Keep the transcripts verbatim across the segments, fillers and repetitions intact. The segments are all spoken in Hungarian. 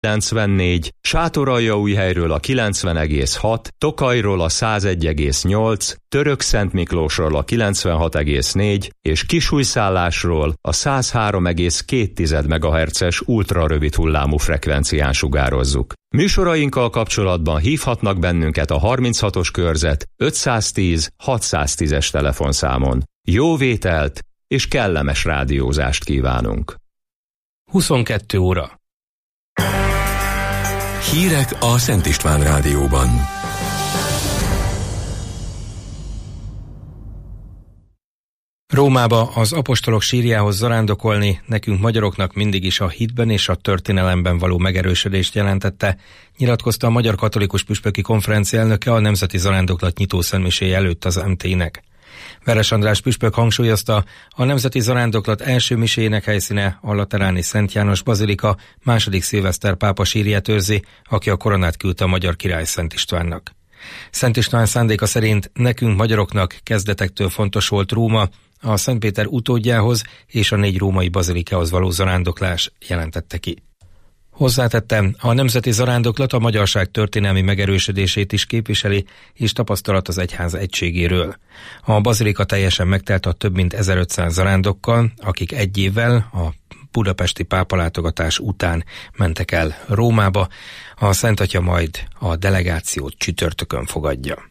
kilencvennégy, Sátoraljaújhelyről a kilencven egész hat, Tokajról a száz egy egész nyolc, Törökszentmiklósról a kilencvenhat egész négy és Kisújszállásról a száz három egész két megahertzes ultrarövid hullámú frekvencián sugározzuk. Műsorainkkal kapcsolatban hívhatnak bennünket a harminchatos körzet ötszáztíz hatszáztízes telefonszámon. Jó vételt és kellemes rádiózást kívánunk! huszonkettő óra. Hírek a Szent István Rádióban. Rómába, az apostolok sírjához zarándokolni nekünk magyaroknak mindig is a hitben és a történelemben való megerősödést jelentette, nyilatkozta a Magyar Katolikus Püspöki Konferencia elnöke a Nemzeti Zarándoklat nyitószentmiséje előtt az em té i-nek. Veres András püspök hangsúlyozta, a Nemzeti Zarándoklat első miséjének helyszíne a lateráni Szent János Bazilika, második Szilveszter pápa sírját őrzi, aki a koronát küldte a magyar király Szent Istvánnak. Szent István szándéka szerint nekünk magyaroknak kezdetektől fontos volt Róma, a Szent Péter utódjához és a négy római bazilikához való zarándoklás, jelentette ki. Hozzátette, a Nemzeti Zarándoklat a magyarság történelmi megerősödését is képviseli, és tapasztalat az egyház egységéről. A bazilika teljesen megtelt a több mint ezerötszáz zarándokkal, akik egy évvel a budapesti pápalátogatás után mentek el Rómába, a Szent Atya majd a delegációt csütörtökön fogadja.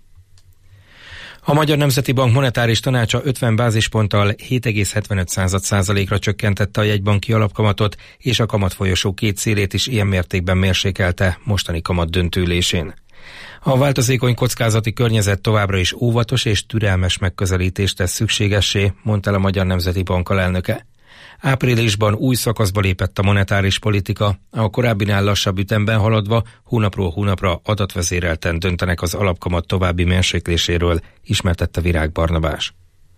A Magyar Nemzeti Bank monetáris tanácsa ötven bázisponttal hét egész hetvenöt százalékra csökkentette a jegybanki alapkamatot, és a kamatfolyosó két szélét is ilyen mértékben mérsékelte mostani kamat döntőülésén. A változékony kockázati környezet továbbra is óvatos és türelmes megközelítést tesz szükségessé, mondta el a Magyar Nemzeti Bank alelnöke. Áprilisban új szakaszba lépett a monetáris politika, a korábbinál lassabb ütemben haladva hónapról hónapra adatvezérelten döntenek az alapkamat további mérsékléséről, ismertette Virág Barnabás.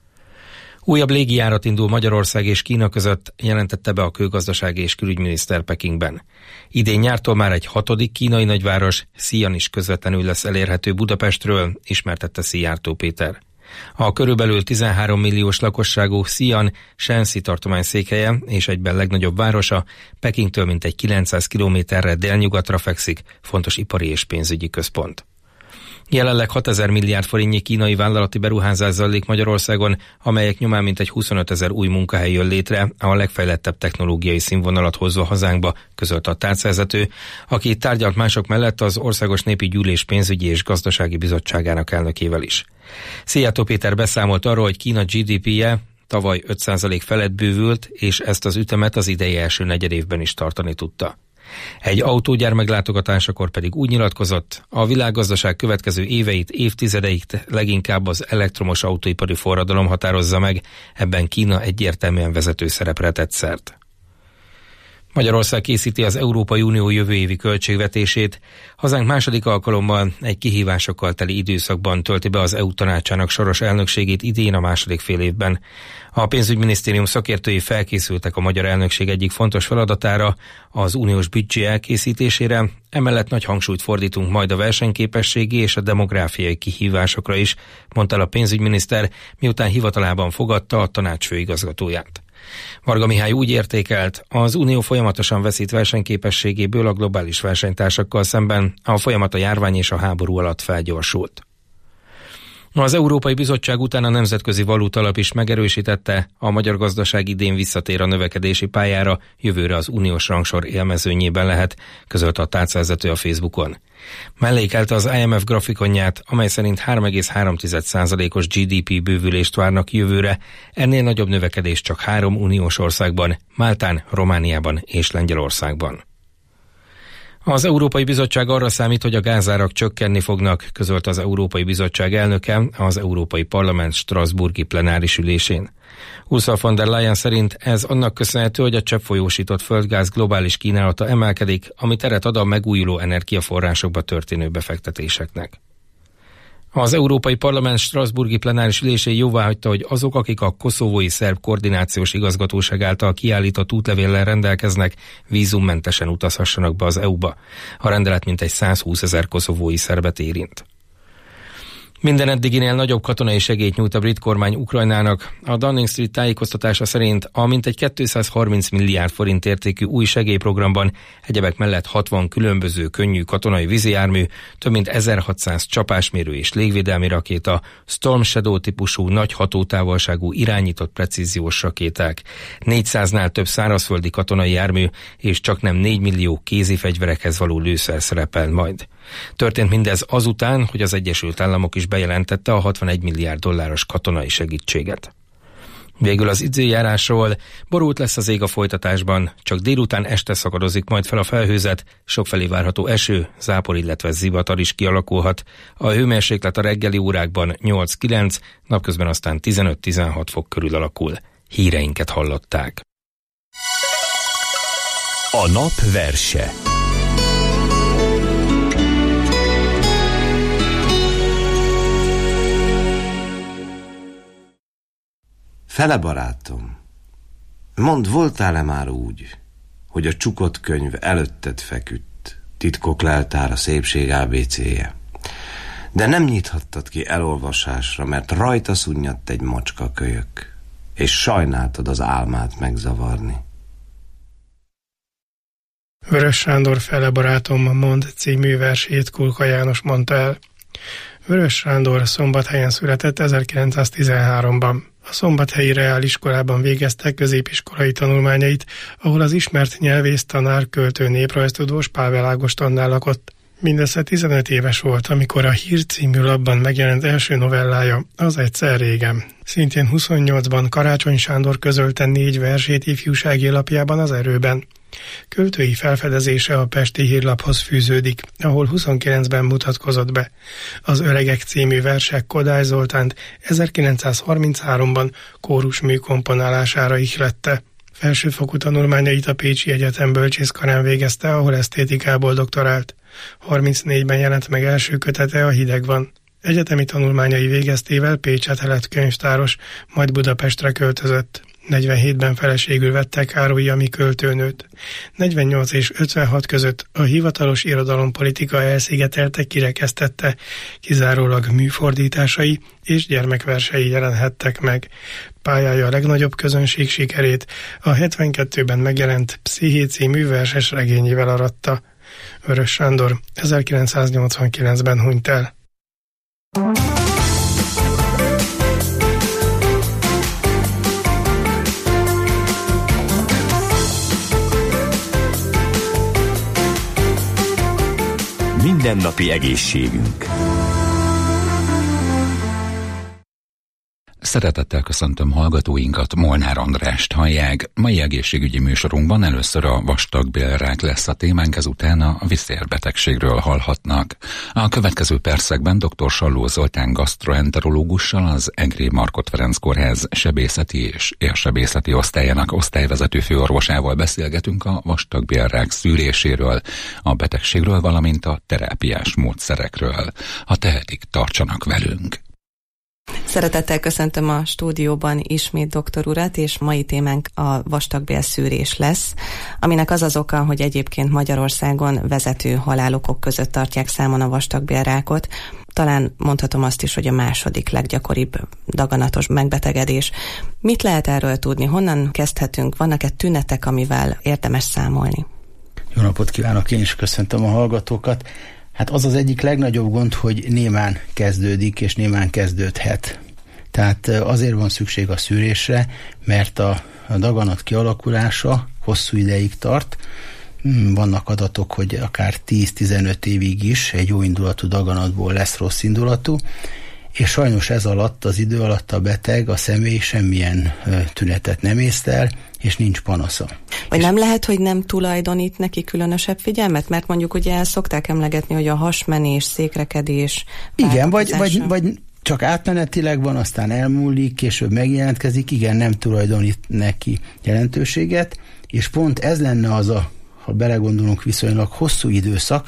Újabb légijárat indul Magyarország és Kína között, jelentette be a kőgazdasági és külügyminiszter Pekingben. Idén nyártól már egy hatodik kínai nagyváros, Xi'an is közvetlenül lesz elérhető Budapestről, ismertette Szijjártó Péter. A körülbelül tizenhárom milliós lakosságú Xi'an Shanxi tartomány székhelye és egyben legnagyobb városa, Pekingtől mintegy kilencszáz kilométerre délnyugatra fekszik, fontos ipari és pénzügyi központ. Jelenleg hatezer milliárd forintnyi kínai vállalati beruházás zajlik Magyarországon, amelyek nyomán mintegy huszonötezer új munkahely jön létre, a legfejlettebb technológiai színvonalat hozva hazánkba, közölte a tárcavezető, aki tárgyalt mások mellett az Országos Népi Gyűlés pénzügyi és gazdasági bizottságának elnökével is. Szijjártó Péter beszámolt arról, hogy Kína gé dé pé-je tavaly öt százalék felett bővült, és ezt az ütemet az idei első negyedévben is tartani tudta. Egy autógyár meglátogatásakor pedig úgy nyilatkozott, a világgazdaság következő éveit, évtizedeig leginkább az elektromos autóipari forradalom határozza meg, ebben Kína egyértelműen vezető szerepre tett szert. Magyarország készíti az Európai Unió jövő évi költségvetését. Hazánk második alkalommal egy kihívásokkal teli időszakban tölti be az é u tanácsának soros elnökségét idén a második fél évben. A pénzügyminisztérium szakértői felkészültek a magyar elnökség egyik fontos feladatára, az uniós büdzsé elkészítésére, emellett nagy hangsúlyt fordítunk majd a versenyképességi és a demográfiai kihívásokra is, mondta el a pénzügyminiszter, miután hivatalában fogadta a tanács főigazgatóját. Varga Mihály úgy értékelt, az Unió folyamatosan veszít versenyképességéből a globális versenytársakkal szemben, a folyamat a járvány és a háború alatt felgyorsult. Az Európai Bizottság után a Nemzetközi Valútalap is megerősítette, a magyar gazdaság idén visszatér a növekedési pályára, jövőre az uniós rangsor élmezőnyében lehet, közölte a tárcavezető a Facebookon. Mellékelte az i em ef grafikonját, amely szerint három egész három százalékos gé dé pé bővülést várnak jövőre, ennél nagyobb növekedés csak három uniós országban, Máltán, Romániában és Lengyelországban. Az Európai Bizottság arra számít, hogy a gázárak csökkenni fognak, közölte az Európai Bizottság elnöke az Európai Parlament strasbourgi plenáris ülésén. Ursula von der Leyen szerint ez annak köszönhető, hogy a cseppfolyósított földgáz globális kínálata emelkedik, ami teret ad a megújuló energiaforrásokba történő befektetéseknek. Az Európai Parlament strasbourgi plenáris ülésén jóváhagyta, hogy azok, akik a koszovói szerb koordinációs igazgatóság által kiállított útlevéllel rendelkeznek, vízummentesen utazhassanak be az é u-ba. A rendelet mintegy százhúszezer koszovói szerbet érint. Minden eddiginél nagyobb katonai segélyt nyújt a brit kormány Ukrajnának. A Downing Street tájékoztatása szerint a mintegy kétszázharminc milliárd forint értékű új segélyprogramban egyebek mellett hatvan különböző könnyű katonai vízijármű, több mint ezerhatszáz csapásmérő és légvédelmi rakéta, Storm Shadow típusú nagy hatótávolságú irányított precíziós rakéták, négyszáznál több szárazföldi katonai jármű és csaknem négy millió kézi fegyverekhez való lőszer szerepel majd. Történt mindez azután, hogy az Egyesült Államok is bejelentette a hatvanegy milliárd dolláros katonai segítséget. Végül az időjárásról: borult lesz az ég a folytatásban, csak délután este szakadozik majd fel a felhőzet, sokfelé várható eső, zápor, illetve zivatar is kialakulhat. A hőmérséklet a reggeli órákban nyolc-kilenc, napközben aztán tizenöt-tizenhat fok körül alakul. Híreinket hallották. A nap verse. Fele barátom, mondd, voltál-e már úgy, hogy a csukott könyv előtted feküdt, titkok leltára, szépség á bé céje, de nem nyithattad ki elolvasásra, mert rajta szunnyadt egy macska kölyök, és sajnáltad az álmát megzavarni. Vörös Sándor Fele barátom mond című versét Kulka János mondta el. Vörös Sándor Szombathelyen született ezerkilencszáztizenháromban. A szombathelyi reáliskolában végezte középiskolai tanulmányait, ahol az ismert nyelvész, tanár, költő, néprajztudós Pável Ágostonnál lakott. Mindössze tizenöt éves volt, amikor a Hír című lapban megjelent első novellája, Az egyszer régen. Szintén huszonnyolcban Karácsony Sándor közölte négy versét ifjúsági lapjában, Az Erőben. Költői felfedezése a Pesti Hírlaphoz fűződik, ahol huszonkilencben mutatkozott be. Az Öregek című versek Kodály Zoltánt ezerkilencszázharmincháromban kórusmű komponálására ihlette. Felsőfokú tanulmányait a Pécsi Egyetem bölcsészkarán végezte, ahol esztétikából doktorált. harmincnégyben jelent meg első kötete, A hideg van. Egyetemi tanulmányai végeztével Pécset lett könyvtáros, majd Budapestre költözött. negyvenhétben feleségül vette Károlyi Ami költőnőt. negyvennyolc és ötvenhat között a hivatalos irodalompolitika elszigetelte, kirekesztette, kizárólag műfordításai és gyermekversei jelenhettek meg. Pályája a legnagyobb közönség sikerét a hetvenkettőben megjelent Psziché című verses regényével aratta. Vörös Sándor ezerkilencszáznyolcvankilencben hunyt el. Mindennapi egészségünk. Szeretettel köszöntöm hallgatóinkat, Molnár Andrást hallják. Mai egészségügyi műsorunkban először a vastagbélrák lesz a témánk, ezután a viszérbetegségről hallhatnak. A következő percekben dr. Salló Zoltán gasztroenterológussal, az Egri Markhot Ferenc Kórház sebészeti és érsebészeti osztályának osztályvezető főorvosával beszélgetünk a vastagbélrák szűréséről, a betegségről, valamint a terápiás módszerekről. Ha tehetik, tartsanak velünk! Szeretettel köszöntöm a stúdióban ismét doktor urat, és mai témánk a vastagbélszűrés lesz, aminek az az oka, hogy egyébként Magyarországon vezető halálokok között tartják számon a vastagbélrákot. Talán mondhatom azt is, hogy a második leggyakoribb daganatos megbetegedés. Mit lehet erről tudni? Honnan kezdhetünk? Vannak-e tünetek, amivel érdemes számolni? Jó napot kívánok, én is köszöntöm a hallgatókat. Hát az az egyik legnagyobb gond, hogy némán kezdődik, és némán kezdődhet. Tehát azért van szükség a szűrésre, mert a, a daganat kialakulása hosszú ideig tart. Vannak adatok, hogy akár tíz-tizenöt évig is egy jó indulatú daganatból lesz rossz indulatú, és sajnos ez alatt, az idő alatt a beteg, a személy semmilyen tünetet nem észlel, és nincs panasza. Vagy nem lehet, hogy nem tulajdonít neki különösebb figyelmet? Mert mondjuk ugye el szokták emlegetni, hogy a hasmenés, székrekedés... Igen, vagy, vagy, vagy csak átmenetileg van, aztán elmúlik, később megjelentkezik, igen, nem tulajdonít neki jelentőséget, és pont ez lenne az a, ha belegondolunk, viszonylag hosszú időszak,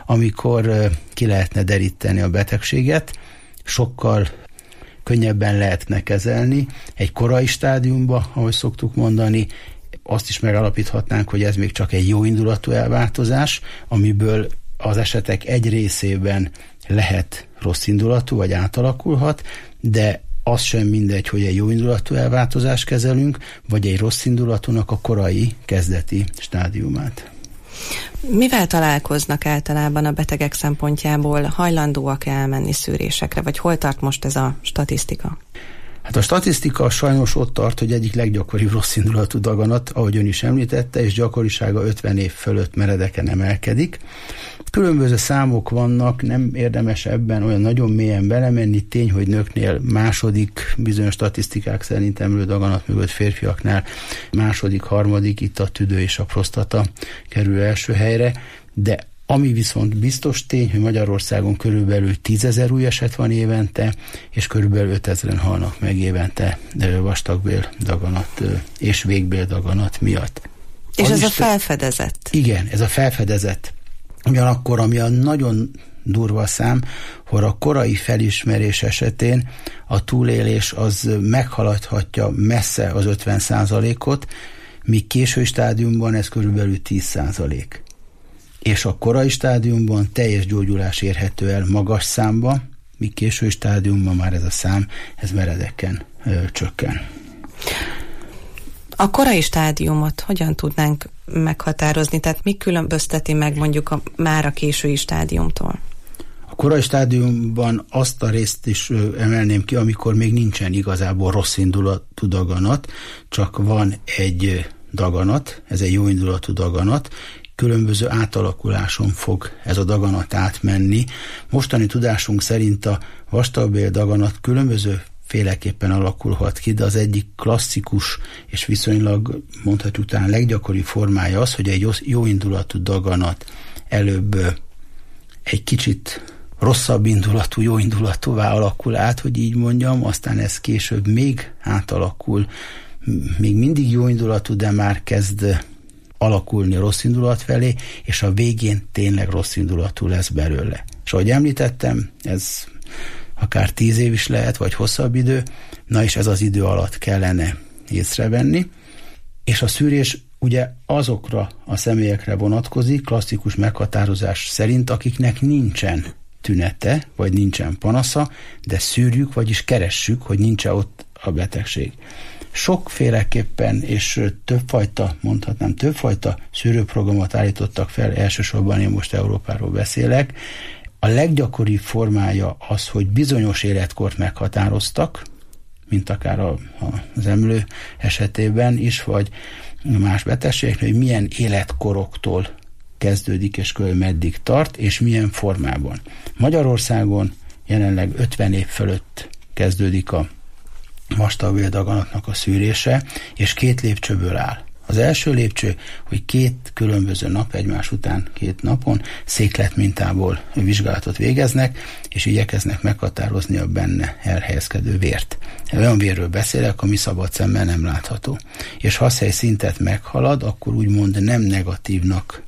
amikor ki lehetne deríteni a betegséget, sokkal könnyebben lehetne kezelni egy korai stádiumba, ahogy szoktuk mondani. Azt is megalapíthatnánk, hogy ez még csak egy jó indulatú elváltozás, amiből az esetek egy részében lehet rossz indulatú, vagy átalakulhat, de az sem mindegy, hogy egy jó indulatú elváltozást kezelünk, vagy egy rossz indulatúnak a korai, kezdeti stádiumát. Mivel találkoznak általában a betegek szempontjából? Hajlandóak elmenni szűrésekre, vagy hol tart most ez a statisztika? Hát a statisztika sajnos ott tart, hogy egyik leggyakoribb rosszindulatú daganat, ahogy ön is említette, és gyakorisága ötven év fölött meredeken emelkedik. Különböző számok vannak, nem érdemes ebben olyan nagyon mélyen belemenni, tény, hogy nőknél második, bizonyos statisztikák szerint emlő daganat mögött, férfiaknál második, harmadik, itt a tüdő és a prostata kerül első helyre, de ami viszont biztos tény, hogy Magyarországon körülbelül tízezer új eset van évente, és körülbelül ötezren halnak meg évente vastagbél daganat és végbél daganat miatt. És Az ez is a felfedezett? Igen, ez a felfedezett. Ugyanakkor, ami a nagyon durva szám, hogy a korai felismerés esetén a túlélés az meghaladhatja messze az ötven százalékot, míg késői stádiumban ez körülbelül tíz százalék. És a korai stádiumban teljes gyógyulás érhető el magas számba, míg késői stádiumban már ez a szám, ez meredeken ö, csökken. A korai stádiumot hogyan tudnánk meghatározni? Tehát mi különbözteti meg mondjuk a, már a késői stádiumtól? A korai stádiumban azt a részt is emelném ki, amikor még nincsen igazából rossz indulatú daganat, csak van egy daganat, ez egy jó indulatú daganat, különböző átalakuláson fog ez a daganat átmenni. Mostani tudásunk szerint a vastagbél daganat különböző féleképpen alakulhat ki, de az egyik klasszikus és viszonylag mondhatjuk talán leggyakoribb formája az, hogy egy jó indulatú daganat előbb egy kicsit rosszabb indulatú, jó indulatúvá alakul át, hogy így mondjam, aztán ez később még átalakul, még mindig jó indulatú, de már kezd alakulni rossz indulat felé, és a végén tényleg rossz indulatú lesz belőle. És ahogy említettem, ez akár tíz év is lehet, vagy hosszabb idő, na és ez az idő alatt kellene észrevenni, és a szűrés ugye azokra a személyekre vonatkozik, klasszikus meghatározás szerint, akiknek nincsen tünete, vagy nincsen panasza, de szűrjük, vagyis keressük, hogy nincs-e ott a betegség. Sokféleképpen és többfajta, mondhatnám többfajta szűrőprogramot állítottak fel, elsősorban én most Európáról beszélek. A leggyakoribb formája az, hogy bizonyos életkort meghatároztak, mint akár a, a, az emlő esetében is, vagy más betegségeknél, hogy milyen életkoroktól kezdődik és kb. Meddig tart, és milyen formában. Magyarországon jelenleg ötven év fölött kezdődik a vastagbél daganatnak a szűrése, és két lépcsőből áll. Az első lépcső, hogy két különböző nap egymás után, két napon székletmintából vizsgálatot végeznek, és igyekeznek meghatározni a benne elhelyezkedő vért. Olyan vérről beszélek, ami szabad szemmel nem látható. És ha szely szintet meghalad, akkor úgymond nem negatívnak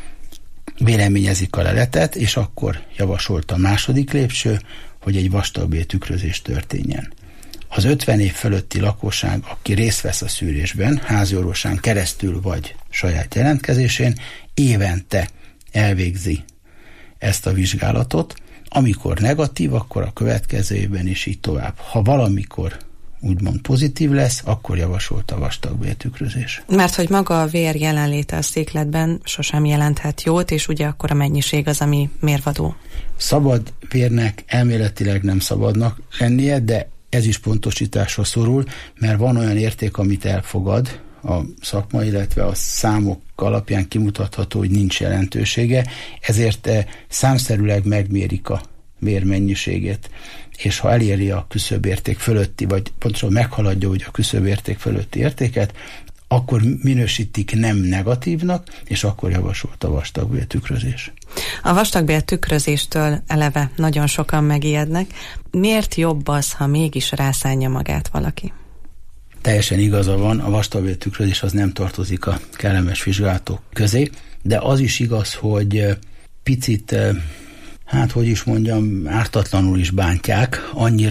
véleményezik a leletet, és akkor javasolt a második lépcső, hogy egy vastagbél tükrözés történjen. Az ötven év fölötti lakosság, aki részt vesz a szűrésben, háziorvosán keresztül vagy saját jelentkezésén, évente elvégzi ezt a vizsgálatot. Amikor negatív, akkor a következő évben is így tovább. Ha valamikor úgymond pozitív lesz, akkor javasolt a vastagbél tükrözés. Mert hogy maga a vér jelenléte a székletben sosem jelenthet jót, és ugye akkor a mennyiség az, ami mérvadó. Szabad vérnek elméletileg nem szabadnak lennie, de ez is pontosításra szorul, mert van olyan érték, amit elfogad a szakma, illetve a számok alapján kimutatható, hogy nincs jelentősége, ezért számszerűleg megmérik a vérmennyiségét, és ha eléri a küszöbérték fölötti, vagy pontosan meghaladja ugye a küszöbérték fölötti értéket, akkor minősítik nem negatívnak, és akkor javasolt a vastagbél tükrözés. A vastagbél tükrözéstől eleve nagyon sokan megijednek. Miért jobb az, ha mégis rászánja magát valaki? Teljesen igaza van, a vastagbél tükrözés az nem tartozik a kellemes vizsgálatok közé, de az is igaz, hogy picit, hát hogy is mondjam, ártatlanul is bántják, annyira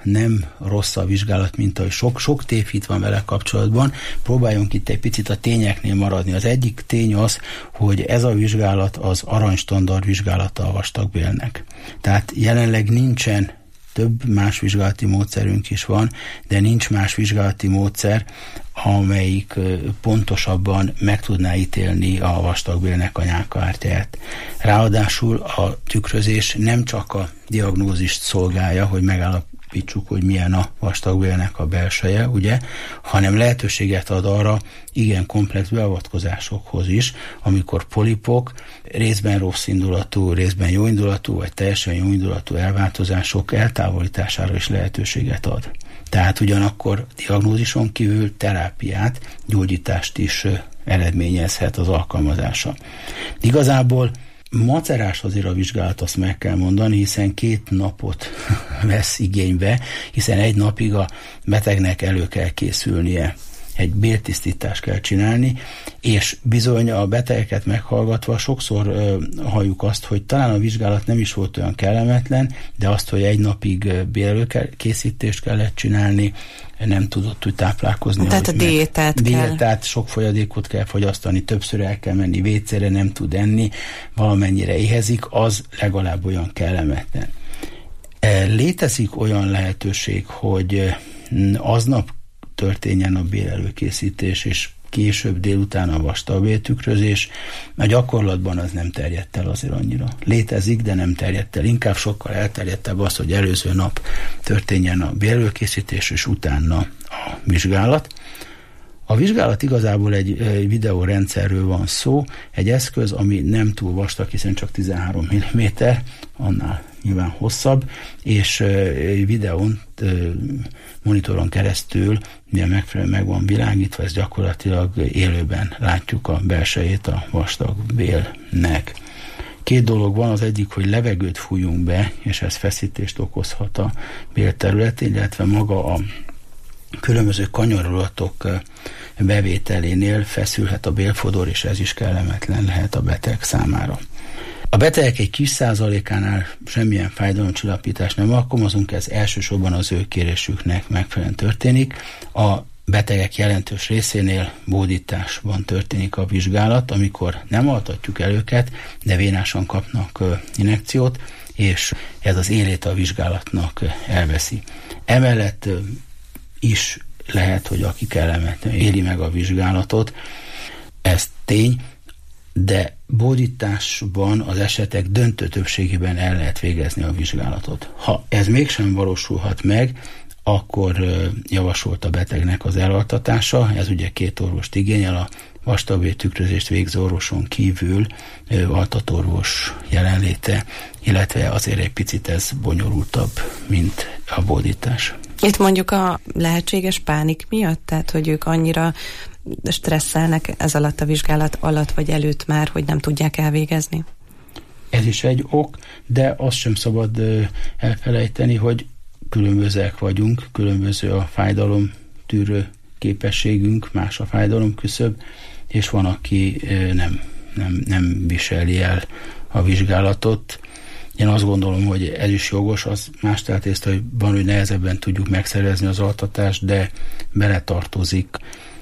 nem rossz a vizsgálat, mint ahogy sok, sok tévhit van vele kapcsolatban. Próbáljunk itt egy picit a tényeknél maradni. Az egyik tény az, hogy ez a vizsgálat az aranystandard vizsgálata a vastagbélnek. Tehát jelenleg nincsen, több más vizsgálati módszerünk is van, de nincs más vizsgálati módszer, amelyik pontosabban meg tudná ítélni a vastagbélnek a nyálkahártyáját. Ráadásul a tükrözés nem csak a diagnózist szolgálja, hogy megállapítsuk, hogy milyen a vastagbélnek a belseje, ugye, hanem lehetőséget ad arra igen komplex beavatkozásokhoz is, amikor polipok, részben rossz indulatú, részben jó indulatú, vagy teljesen jó indulatú elváltozások eltávolítására is lehetőséget ad. Tehát ugyanakkor diagnózison kívül terápiát, gyógyítást is eredményezhet az alkalmazása. Igazából macerás azért a vizsgálat, azt meg kell mondani, hiszen két napot vesz igénybe, hiszen egy napig a betegnek elő kell készülnie, egy béltisztítást kell csinálni, és bizony a betegeket meghallgatva sokszor ö, halljuk azt, hogy talán a vizsgálat nem is volt olyan kellemetlen, de azt, hogy egy napig bélelőkészítést kellett csinálni, nem tudott úgy táplálkozni. Tehát a diétát kell. Diétát, sok folyadékot kell fogyasztani, többször el kell menni vécére, nem tud enni, valamennyire éhezik, az legalább olyan kellemetlen. Létezik olyan lehetőség, hogy aznap történjen a bélelőkészítés, és később délután a vastagbéltükrözés, a gyakorlatban az nem terjedt el azért annyira. Létezik, de nem terjedt el. Inkább sokkal elterjedtebb az, hogy előző nap történjen a bélelőkészítés, és utána a vizsgálat. A vizsgálat igazából egy, egy videórendszerről van szó, egy eszköz, ami nem túl vastag, hiszen csak tizenhárom milliméter, annál nyilván hosszabb, és videón, monitoron keresztül, milyen megfelelően meg van világítva, ez gyakorlatilag élőben látjuk a belsejét a vastagbélnek. Két dolog van, az egyik, hogy levegőt fújunk be, és ez feszítést okozhat a bél területén, illetve maga a különböző kanyarulatok bevételénél feszülhet a bélfodor, és ez is kellemetlen lehet a beteg számára. A betegek egy kis százalékánál semmilyen fájdalomcsillapítást nem alkalmazunk, ez elsősorban az ő kérésüknek megfelelően történik. A betegek jelentős részénél bódításban történik a vizsgálat, amikor nem altatjuk el őket, de vénásan kapnak injekciót, és ez az élét a vizsgálatnak elveszi. Emellett is lehet, hogy aki kellemetlen éli meg a vizsgálatot, ez tény, de bódításban az esetek döntő többségében el lehet végezni a vizsgálatot. Ha ez mégsem valósulhat meg, akkor javasolt a betegnek az elaltatása, ez ugye két orvost igényel, a vastagbéltükrözést végző orvoson kívül altatorvos jelenléte, illetve azért egy picit ez bonyolultabb, mint a bódítás. Itt mondjuk a lehetséges pánik miatt, tehát hogy ők annyira stresszelnek ez alatt a vizsgálat alatt vagy előtt már, hogy nem tudják elvégezni? Ez is egy ok, de azt sem szabad elfelejteni, hogy különbözőek vagyunk, különböző a fájdalom tűrő képességünk, más a fájdalom küszöb, és van, aki nem, nem, nem viseli el a vizsgálatot. Én azt gondolom, hogy ez is jogos, az más teltészt, hogy van, hogy nehezebben tudjuk megszervezni az altatást, de beletartozik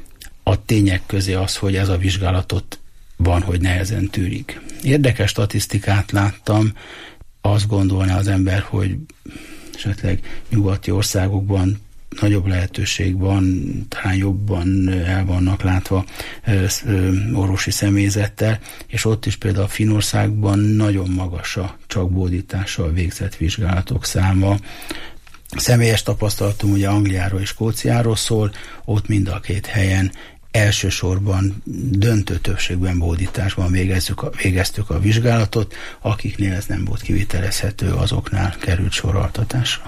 a tények közé az, hogy ez a vizsgálatot van, hogy nehezen tűrik. Érdekes statisztikát láttam, azt gondolná az ember, hogy esetleg nyugati országokban nagyobb lehetőség van, talán jobban el vannak látva ö, ö, orvosi személyzettel, és ott is például Finnországban nagyon magas a csak bódítással végzett vizsgálatok száma. Személyes tapasztalatom ugye Angliáról és Skóciáról szól, ott mind a két helyen elsősorban döntő többségben bódításban végezzük a, végeztük a vizsgálatot, akiknél ez nem volt kivitelezhető, azoknál került soraltatásra.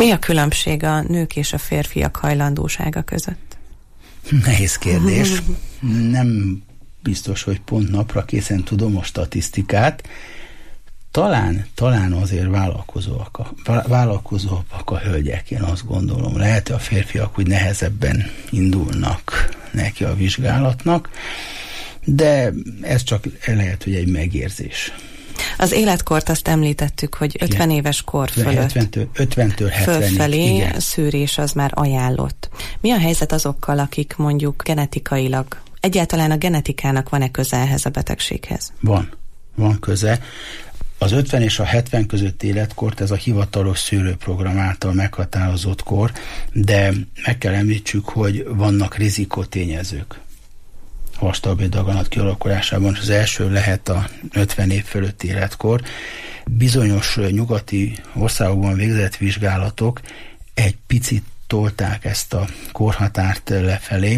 Mi a különbség a nők és a férfiak hajlandósága között? Nehéz kérdés. Nem biztos, hogy pont napra készen tudom a statisztikát. Talán, talán azért vállalkozóak a, vállalkozóak a hölgyek, én azt gondolom. Lehet, hogy a férfiak úgy nehezebben indulnak neki a vizsgálatnak, de ez csak lehet, hogy egy megérzés. Az életkort azt említettük, hogy ötven igen. éves kor fölött ötventől hetvenig fölfelé igen. szűrés az már ajánlott. Mi a helyzet azokkal, akik mondjuk genetikailag, egyáltalán a genetikának van-e köze ehhez a betegséghez? Van, van köze. Az ötven és a hetven közötti életkort ez a hivatalos szűrőprogram által meghatározott kor, de meg kell említsük, hogy vannak rizikótényezők a vastagbéldaganat kialakulásában. Az első lehet a ötven év fölötti életkor. Bizonyos nyugati országokban végzett vizsgálatok egy picit tolták ezt a korhatárt lefelé.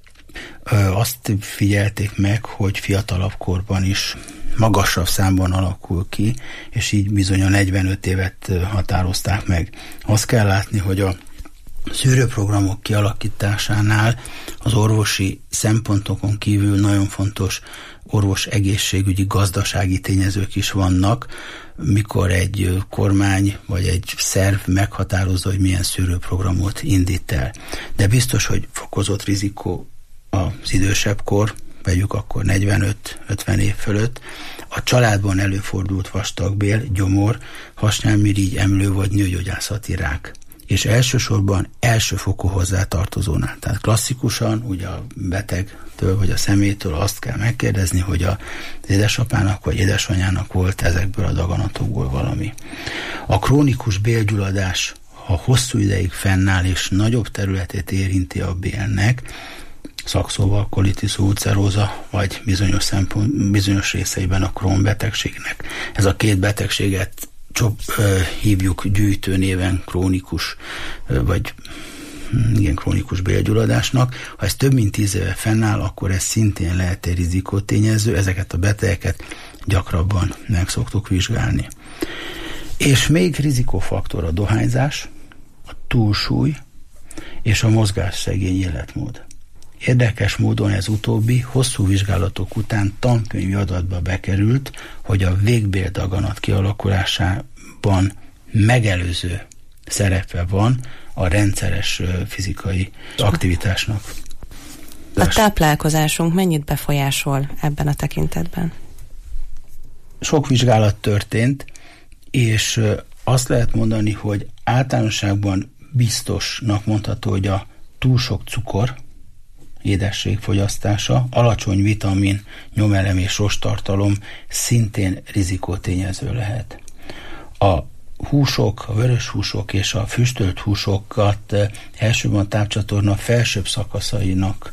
Azt figyelték meg, hogy fiatalabb korban is magasabb számban alakul ki, és így bizony a negyvenöt évet határozták meg. Azt kell látni, hogy a szűrőprogramok kialakításánál az orvosi szempontokon kívül nagyon fontos orvos egészségügyi, gazdasági tényezők is vannak, mikor egy kormány vagy egy szerv meghatározza, hogy milyen szűrőprogramot indít el. De biztos, hogy fokozott rizikó az idősebb kor, vegyük akkor negyvenöt-ötven év fölött, a családban előfordult vastagbél, gyomor, hasnyálmirigy, emlő vagy nőgyógyászati rák. És elsősorban elsőfokú hozzátartozónál. Tehát klasszikusan ugye a betegtől vagy a személytől azt kell megkérdezni, hogy az édesapának vagy édesanyának volt ezekből a daganatokból valami. A krónikus bélgyulladás, ha hosszú ideig fennáll és nagyobb területét érinti a bélnek, szakszóval colitis ulceróza, vagy bizonyos, szempont, bizonyos részeiben a Crohn betegségnek. Ez a két betegséget csak ö, hívjuk gyűjtő néven krónikus, ö, vagy igen, krónikus bélgyulladásnak. Ha ez több mint tíz éve fennáll, akkor ez szintén lehet egy rizikótényező, ezeket a betegeket gyakrabban meg szoktuk vizsgálni. És még rizikófaktor a dohányzás, a túlsúly és a mozgásszegény életmód. Érdekes módon ez utóbbi hosszú vizsgálatok után tankönyvi adatba bekerült, hogy a végbéldaganat kialakulásában megelőző szerepe van a rendszeres fizikai aktivitásnak. A táplálkozásunk mennyit befolyásol ebben a tekintetben? Sok vizsgálat történt, és azt lehet mondani, hogy általánosságban biztosnak mondható, hogy a túl sok cukor, édesség fogyasztása, alacsony vitamin, nyomelem és rosttartalom szintén rizikótényező lehet. A húsok, a vörös húsok és a füstölt húsokat elsőben a tápcsatorna felsőbb szakaszainak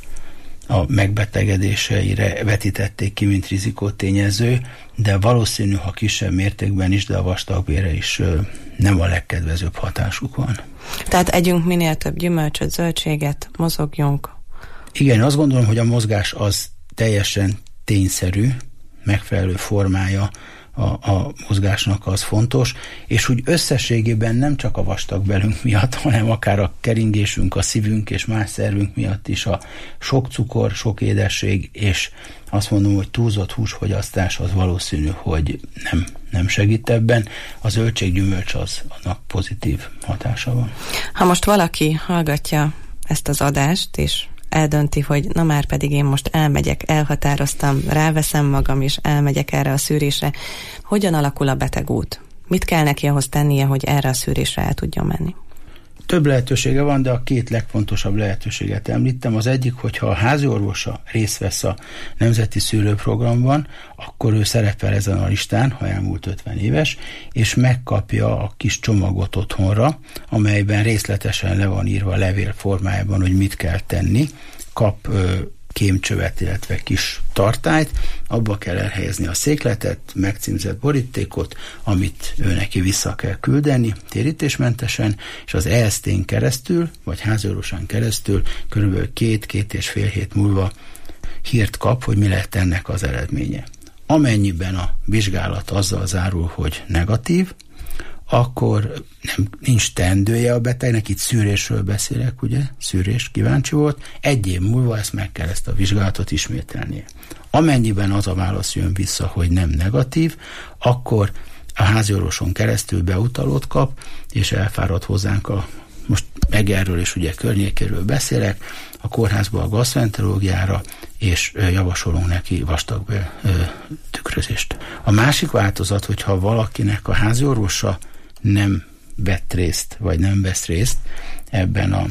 a megbetegedéseire vetítették ki, mint rizikótényező, de valószínű, ha kisebb mértékben is, de a vastagbélre is nem a legkedvezőbb hatásuk van. Tehát együnk minél több gyümölcsöt, zöldséget, mozogjunk. Igen, azt gondolom, hogy a mozgás az teljesen tényszerű, megfelelő formája a, a mozgásnak az fontos, és úgy összességében nem csak a vastagbélünk miatt, hanem akár a keringésünk, a szívünk és más szervünk miatt is a sok cukor, sok édesség, és azt mondom, hogy túlzott húsfogyasztás az valószínű, hogy nem, nem segít ebben. A zöldséggyümölcs az annak pozitív hatása van. Ha most valaki hallgatja ezt az adást, és eldönti, hogy na már pedig én most elmegyek, elhatároztam, ráveszem magam, és elmegyek erre a szűrésre. Hogyan alakul a betegút? Mit kell neki ahhoz tennie, hogy erre a szűrésre el tudjon menni? Több lehetősége van, de a két legfontosabb lehetőséget említem. Az egyik, hogyha a háziorvosa részt vesz a nemzeti szűrőprogramban, akkor ő szerepel ezen a listán, ha elmúlt ötven éves, és megkapja a kis csomagot otthonra, amelyben részletesen le van írva levél formájában, hogy mit kell tenni. Kap ö, kémcsövet, illetve kis tartályt, abba kell elhelyezni a székletet, megcímzett borítékot, amit ő neki vissza kell küldeni térítésmentesen, és az E S T-n keresztül, vagy háziorvosán keresztül körülbelül két-két és fél hét múlva hírt kap, hogy mi lett ennek az eredménye. Amennyiben a vizsgálat azzal zárul, hogy negatív, akkor nem, nincs teendője a betegnek, itt szűrésről beszélek, ugye, szűrés kíváncsi volt, egy év múlva ezt meg kell ezt a vizsgálatot ismételnie. Amennyiben az a válasz jön vissza, hogy nem negatív, akkor a háziorvoson keresztül beutalót kap, és elfárad hozzánk a, most Egerről és ugye környékéről beszélek, a kórházba a gasztroenterológiára, és javasolunk neki vastagbél tükrözést. A másik változat, hogyha valakinek a háziorvosa nem vett részt, vagy nem vesz részt ebben a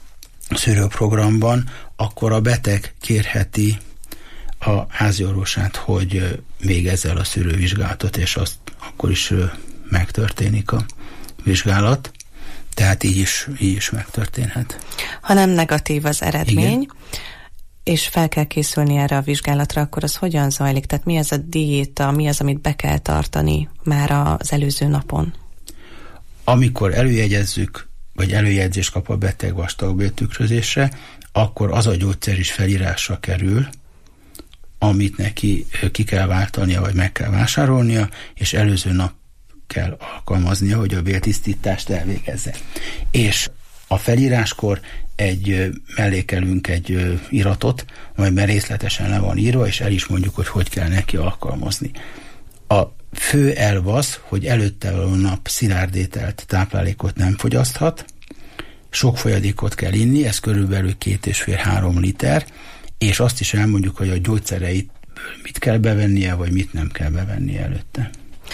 szűrőprogramban, akkor a beteg kérheti a háziorvosát, hogy végezze el a szűrővizsgálatot, és azt akkor is megtörténik a vizsgálat. Tehát így is, így is megtörténhet. Ha nem negatív az eredmény, igen, és fel kell készülni erre a vizsgálatra, akkor az hogyan zajlik? Tehát mi az a diéta, mi az, amit be kell tartani már az előző napon? Amikor előjegyezzük, vagy előjegyzést kap a beteg vastagbéltükrözésre, akkor az a gyógyszer is felírásra kerül, amit neki ki kell váltania, vagy meg kell vásárolnia, és előző nap kell alkalmaznia, hogy a béltisztítást elvégezze. És a felíráskor egy mellékelünk egy iratot, amelyben részletesen le van írva, és el is mondjuk, hogy hogy kell neki alkalmazni. A fő elv az, hogy előtte való nap szilárdételt, táplálékot nem fogyaszthat, sok folyadékot kell inni, ez körülbelül két és fél három liter, és azt is elmondjuk, hogy a gyógyszereit mit kell bevennie, vagy mit nem kell bevennie előtte.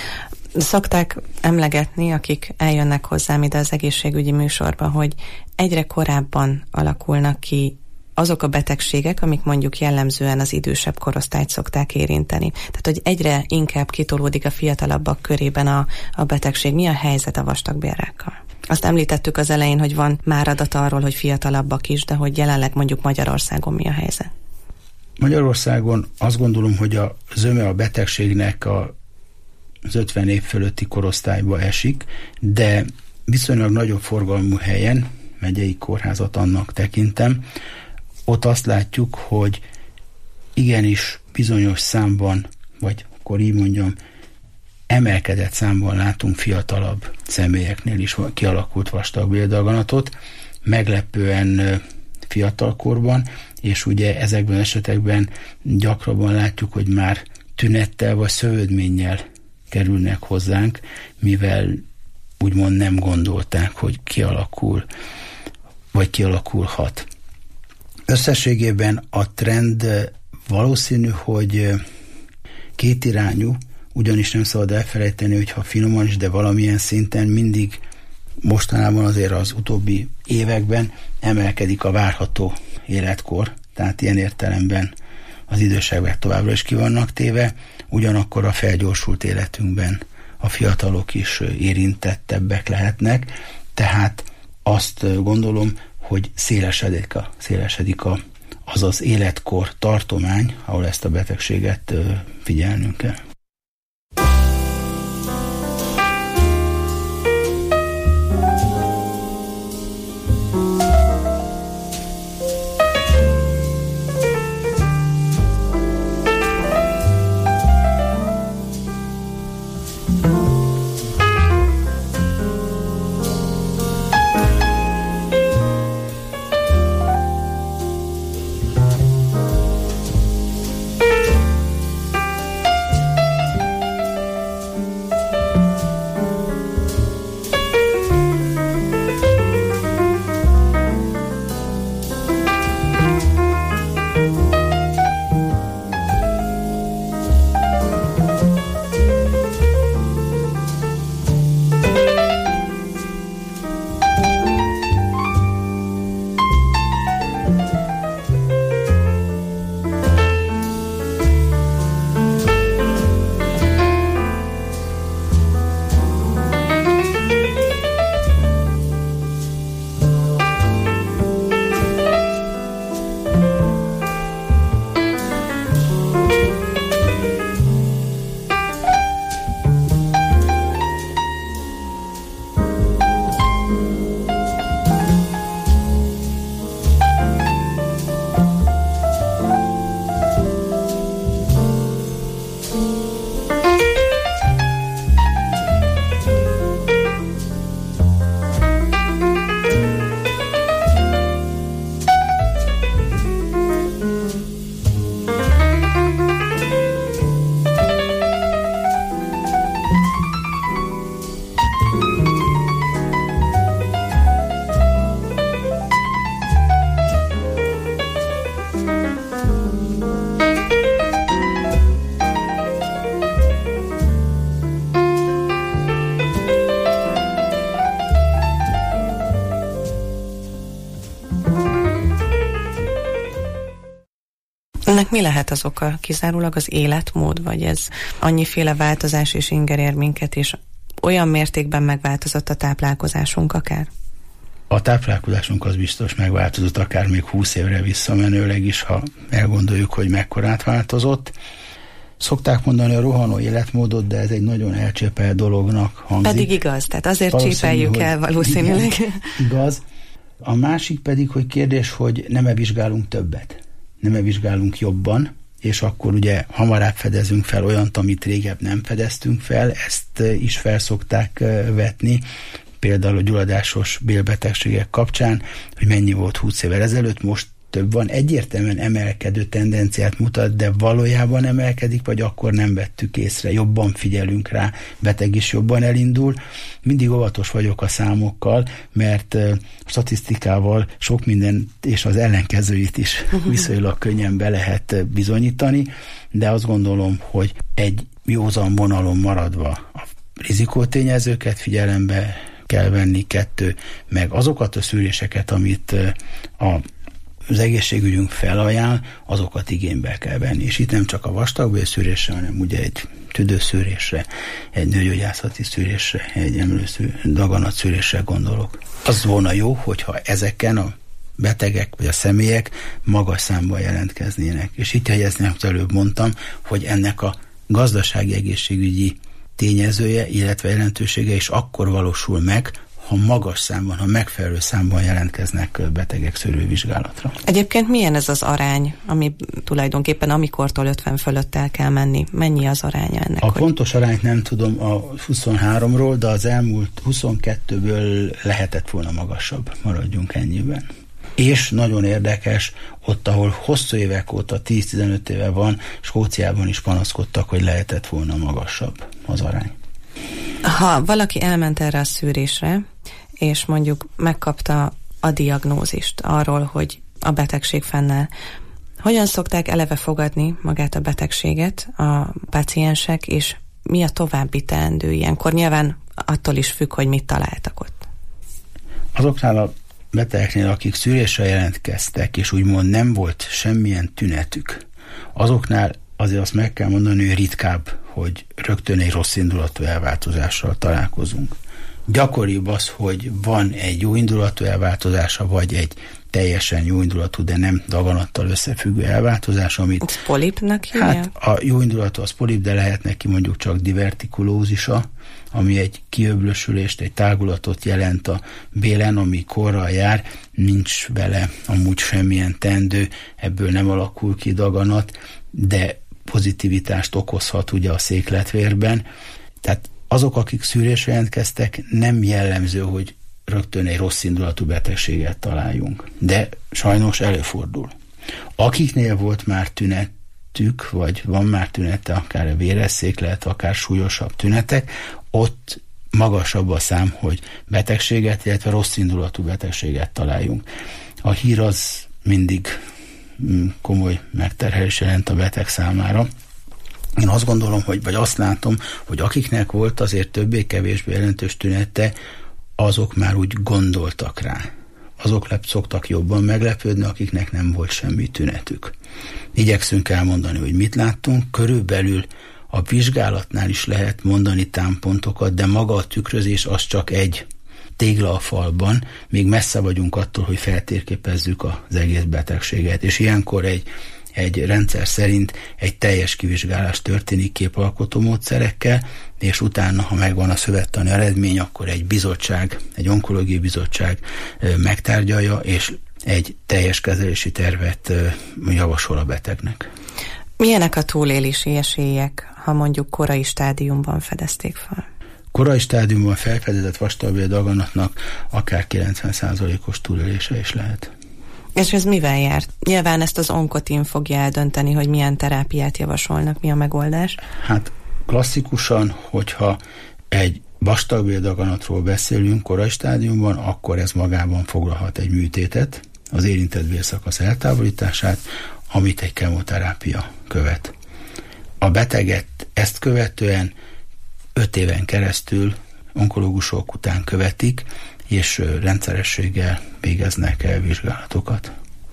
Szokták emlegetni, akik eljönnek hozzám ide az egészségügyi műsorba, hogy egyre korábban alakulnak ki azok a betegségek, amik mondjuk jellemzően az idősebb korosztályt szokták érinteni. Tehát, hogy egyre inkább kitolódik a fiatalabbak körében a, a betegség. Mi a helyzet a vastagbélrákkal? Azt említettük az elején, hogy van már adat arról, hogy fiatalabbak is, de hogy jelenleg mondjuk Magyarországon mi a helyzet? Magyarországon azt gondolom, hogy a zöme a betegségnek a az ötven év fölötti korosztályba esik, de viszonylag nagyobb forgalmú helyen, megyei kórházat annak tekintem, ott azt látjuk, hogy igenis bizonyos számban, vagy akkor így mondjam, emelkedett számban látunk fiatalabb személyeknél is kialakult vastagbéldaganatot, meglepően fiatalkorban, és ugye ezekben az esetekben gyakrabban látjuk, hogy már tünettel vagy szövődménnyel kerülnek hozzánk, mivel úgymond nem gondolták, hogy kialakul, vagy kialakulhat. Összességében a trend valószínű, hogy kétirányú, ugyanis nem szabad elfelejteni, hogyha finoman is, de valamilyen szinten mindig mostanában azért az utóbbi években emelkedik a várható életkor, tehát ilyen értelemben az idősebbek továbbra is ki vannak téve, ugyanakkor a felgyorsult életünkben a fiatalok is érintettebbek lehetnek, tehát azt gondolom, hogy szélesedik, a, szélesedik a, az az életkor tartomány, ahol ezt a betegséget figyelnünk kell. Ennek mi lehet az oka? Kizárólag az életmód, vagy ez annyiféle változás és inger ér minket, és olyan mértékben megváltozott a táplálkozásunk akár? A táplálkozásunk az biztos megváltozott, akár még húsz évre visszamenőleg is, ha elgondoljuk, hogy mekkorát változott. Szokták mondani a rohanó életmódot, de ez egy nagyon elcsépelt dolognak hangzik. Pedig igaz, tehát azért csépeljük el valószínűleg. Igen, igaz. A másik pedig, hogy kérdés, hogy nem-e vizsgálunk többet, nem-e vizsgálunk jobban, és akkor ugye hamarabb fedezünk fel olyant, amit régebb nem fedeztünk fel, ezt is felszokták vetni, például a gyulladásos bélbetegségek kapcsán, hogy mennyi volt húsz évvel ezelőtt, most több van, egyértelműen emelkedő tendenciát mutat, de valójában emelkedik, vagy akkor nem vettük észre, jobban figyelünk rá, beteg is jobban elindul. Mindig óvatos vagyok a számokkal, mert uh, statisztikával sok minden, és az ellenkezőit is viszonylag könnyen be lehet bizonyítani, de azt gondolom, hogy egy józan vonalon maradva a rizikótényezőket figyelembe kell venni, kettő, meg azokat a szűréseket, amit uh, a az egészségügyünk felajánl, azokat igénybe kell venni. És itt nem csak a vastagbélszűrésre, hanem ugye egy tüdőszűrésre, egy nőgyógyászati szűrésre, egy emlőszűrésre, daganatszűrésre gondolok. Az volna jó, hogyha ezeken a betegek vagy a személyek magas számban jelentkeznének. És itt jegyeznék, hogy előbb mondtam, hogy ennek a gazdasági egészségügyi tényezője, illetve jelentősége is akkor valósul meg, ha magas számban, ha megfelelő számban jelentkeznek betegek szűrővizsgálatra. Egyébként milyen ez az arány, ami tulajdonképpen amikortól ötven fölött el kell menni? Mennyi az aránya ennek? A hogy... pontos arányt nem tudom a huszonháromról, de az elmúlt huszonkettőből lehetett volna magasabb. Maradjunk ennyiben. És nagyon érdekes, ott, ahol hosszú évek óta, tíz-tizenöt éve van, Skóciában is panaszkodtak, hogy lehetett volna magasabb az arány. Ha valaki elment erre a szűrésre, és mondjuk megkapta a diagnózist arról, hogy a betegség fennáll, hogyan szokták eleve fogadni magát a betegséget a páciensek, és mi a további teendő ilyenkor? Nyilván attól is függ, hogy mit találtak ott. Azoknál a betegeknél, akik szűrésre jelentkeztek, és úgymond nem volt semmilyen tünetük, azoknál azért azt meg kell mondani, hogy ritkább, hogy rögtön egy rossz indulatú elváltozással találkozunk. Gyakoribb az, hogy van egy jó indulatú elváltozása, vagy egy teljesen jó indulatú, de nem daganattal összefüggő elváltozás, amit... Ez polipnak hívja? Hát a jó indulatú az polip, de lehet neki mondjuk csak divertikulózisa, ami egy kiöblösülést, egy tágulatot jelent a bélen, ami korral jár, nincs vele amúgy semmilyen teendő, ebből nem alakul ki daganat, de pozitivitást okozhat ugye a székletvérben. Tehát azok, akik szűrésre jelentkeztek, nem jellemző, hogy rögtön egy rossz indulatú betegséget találjunk. De sajnos előfordul. Akiknél volt már tünetük, vagy van már tünete, akár a véres széklet, akár súlyosabb tünetek, ott magasabb a szám, hogy betegséget, illetve rossz indulatú betegséget találjunk. A hír az mindig komoly megterhelés jelent a beteg számára. Én azt gondolom, hogy, vagy azt látom, hogy akiknek volt azért többé-kevésbé jelentős tünete, azok már úgy gondoltak rá. Azok lep, szoktak jobban meglepődni, akiknek nem volt semmi tünetük. Igyekszünk elmondani, hogy mit láttunk. Körülbelül a vizsgálatnál is lehet mondani támpontokat, de maga a tükrözés az csak egy tégla a falban, még messze vagyunk attól, hogy feltérképezzük az egész betegséget, és ilyenkor egy, egy rendszer szerint egy teljes kivizsgálás történik képalkotó módszerekkel, és utána, ha megvan a szövettani eredmény, akkor egy bizottság, egy onkológiai bizottság megtárgyalja, és egy teljes kezelési tervet javasol a betegnek. Milyenek a túlélési esélyek, ha mondjuk korai stádiumban fedezték fel? Korai stádiumban felfedezett vastagbél daganatnak akár kilencven százalékos túlélése is lehet. És ez mivel jár? Nyilván ezt az onkotin fogja eldönteni, hogy milyen terápiát javasolnak, mi a megoldás? Hát klasszikusan, hogyha egy vastagbél daganatról beszélünk korai stádiumban, akkor ez magában foglalhat egy műtétet, az érintett bélszakasz eltávolítását, amit egy kemoterápia követ. A beteget ezt követően öt éven keresztül onkológusok után követik, és rendszerességgel végeznek el vizsgálatokat.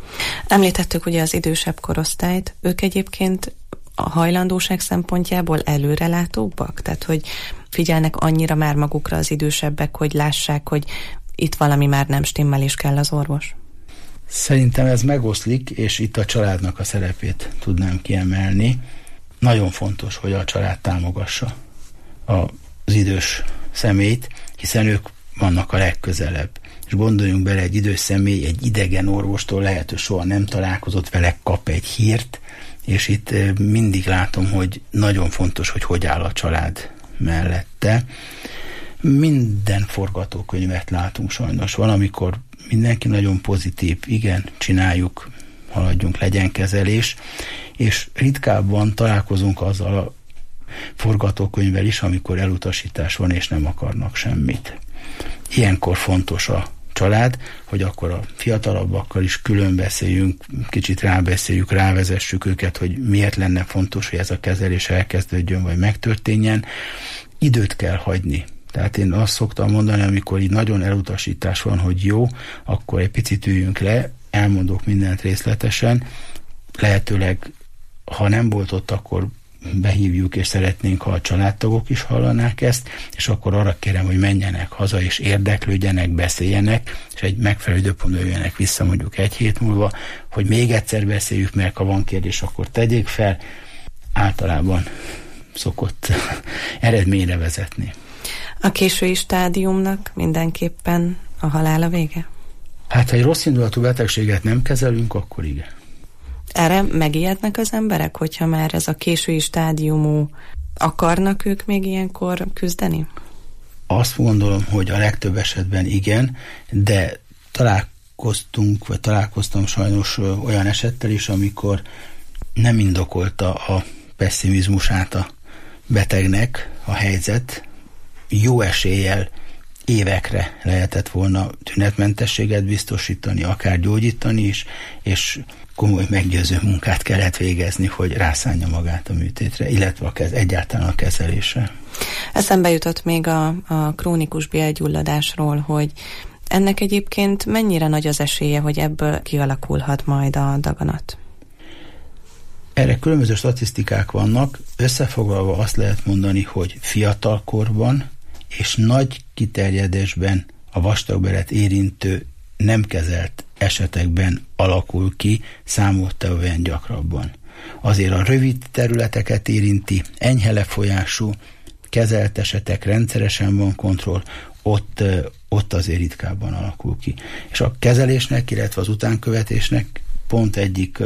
Említettük ugye az idősebb korosztályt, ők egyébként a hajlandóság szempontjából előrelátóbbak? Tehát, hogy figyelnek annyira már magukra az idősebbek, hogy lássák, hogy itt valami már nem stimmel, és kell az orvos? Szerintem ez megoszlik, és itt a családnak a szerepét tudnám kiemelni. Nagyon fontos, hogy a család támogassa az idős személyt, hiszen ők vannak a legközelebb. És gondoljunk bele, egy idős személy egy idegen orvostól lehet, hogy soha nem találkozott vele, kap egy hírt, és itt mindig látom, hogy nagyon fontos, hogy hogy áll a család mellette. Minden forgatókönyvet látunk sajnos. Valamikor mindenki nagyon pozitív, igen, csináljuk, haladjunk, legyen kezelés, és ritkábban találkozunk azzal a forgatókönyvvel is, amikor elutasítás van, és nem akarnak semmit. Ilyenkor fontos a család, hogy akkor a fiatalabbakkal is külön beszéljünk, kicsit rábeszéljük, rávezessük őket, hogy miért lenne fontos, hogy ez a kezelés elkezdődjön, vagy megtörténjen. Időt kell hagyni. Tehát én azt szoktam mondani, amikor így nagyon elutasítás van, hogy jó, akkor egy picit üljünk le, elmondok mindent részletesen, lehetőleg, ha nem volt ott, akkor behívjuk, és szeretnénk, ha a családtagok is hallanák ezt, és akkor arra kérem, hogy menjenek haza, és érdeklődjenek, beszéljenek, és egy megfelelő időpontban jöjjenek vissza mondjuk egy hét múlva, hogy még egyszer beszéljük meg, ha van kérdés, akkor tegyék fel. Általában szokott eredményre vezetni. A késői stádiumnak mindenképpen a halál a vége? Hát, ha egy rossz indulatú betegséget nem kezelünk, akkor igen. Erre megijednek az emberek, hogyha már ez a késői stádiumú, akarnak ők még ilyenkor küzdeni? Azt gondolom, hogy a legtöbb esetben igen, de találkoztunk, vagy találkoztam sajnos olyan esettel is, amikor nem indokolta a pessimizmusát a betegnek a helyzet, jó eséllyel évekre lehetett volna tünetmentességet biztosítani, akár gyógyítani is, és komoly meggyőző munkát kellett végezni, hogy rászánja magát a műtétre, illetve a kez, egyáltalán a kezelésre. Eszembe jutott még a, a krónikus bélgyulladásról, hogy ennek egyébként mennyire nagy az esélye, hogy ebből kialakulhat majd a daganat? Erre különböző statisztikák vannak, összefoglalva azt lehet mondani, hogy fiatalkorban és nagy kiterjedésben a vastagbélet érintő nem kezelt esetekben alakul ki, számottevően gyakrabban. Azért a rövid területeket érinti, enyhe lefolyású, kezelt esetek, rendszeresen van kontroll, ott, ott azért ritkábban alakul ki. És a kezelésnek, illetve az utánkövetésnek pont egyik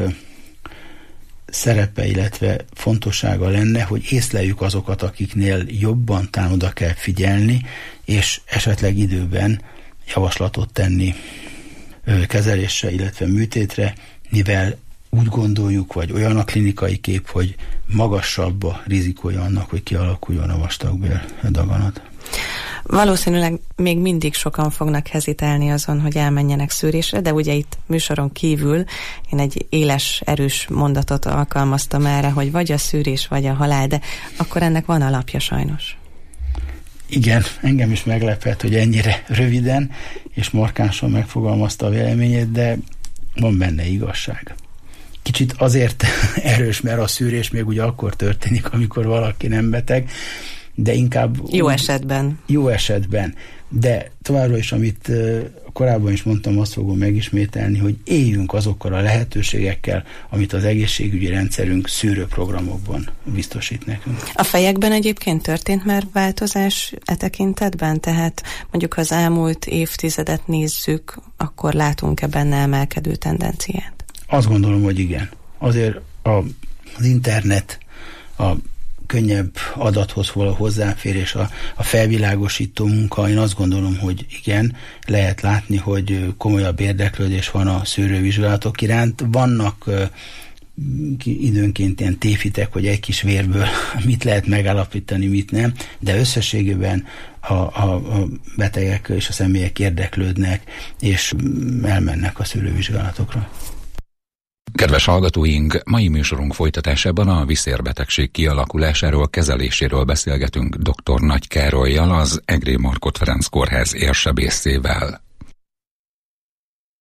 szerepe, illetve fontossága lenne, hogy észleljük azokat, akiknél jobban talán oda kell figyelni, és esetleg időben javaslatot tenni kezelésre, illetve műtétre, mivel úgy gondoljuk, vagy olyan a klinikai kép, hogy magasabb a rizikója annak, hogy kialakuljon a vastagbél daganat. Valószínűleg még mindig sokan fognak hezitálni azon, hogy elmenjenek szűrésre, de ugye itt műsoron kívül én egy éles, erős mondatot alkalmaztam erre, hogy vagy a szűrés, vagy a halál, de akkor ennek van alapja sajnos. Igen, engem is meglepett, hogy ennyire röviden és markánsan megfogalmazta a véleményét, de van benne igazság. Kicsit azért erős, mert a szűrés még ugye akkor történik, amikor valaki nem beteg, de inkább... Jó esetben. Jó esetben. De továbbra is, amit uh, korábban is mondtam, azt fogom megismételni, hogy éljünk azokkal a lehetőségekkel, amit az egészségügyi rendszerünk szűrőprogramokban biztosít nekünk. A fejekben egyébként történt már változás e tekintetben? Tehát mondjuk, ha az elmúlt évtizedet nézzük, akkor látunk-e benne emelkedő tendenciát? Azt gondolom, hogy igen. Azért a, az internet, a könnyebb adathoz való hozzáférés, a, a felvilágosító munka, én azt gondolom, hogy igen, lehet látni, hogy komolyabb érdeklődés van a szűrővizsgálatok iránt. Vannak uh, időnként ilyen tévhitek, hogy egy kis vérből mit lehet megállapítani, mit nem, de összességében a, a, a betegek és a személyek érdeklődnek, és elmennek a szűrővizsgálatokra. Kedves hallgatóink, mai műsorunk folytatásában a viszérbetegség kialakulásáról, kezeléséről beszélgetünk dr. Nagy Károllyal, az Egré Markhot Ferenc Kórház érsebészével.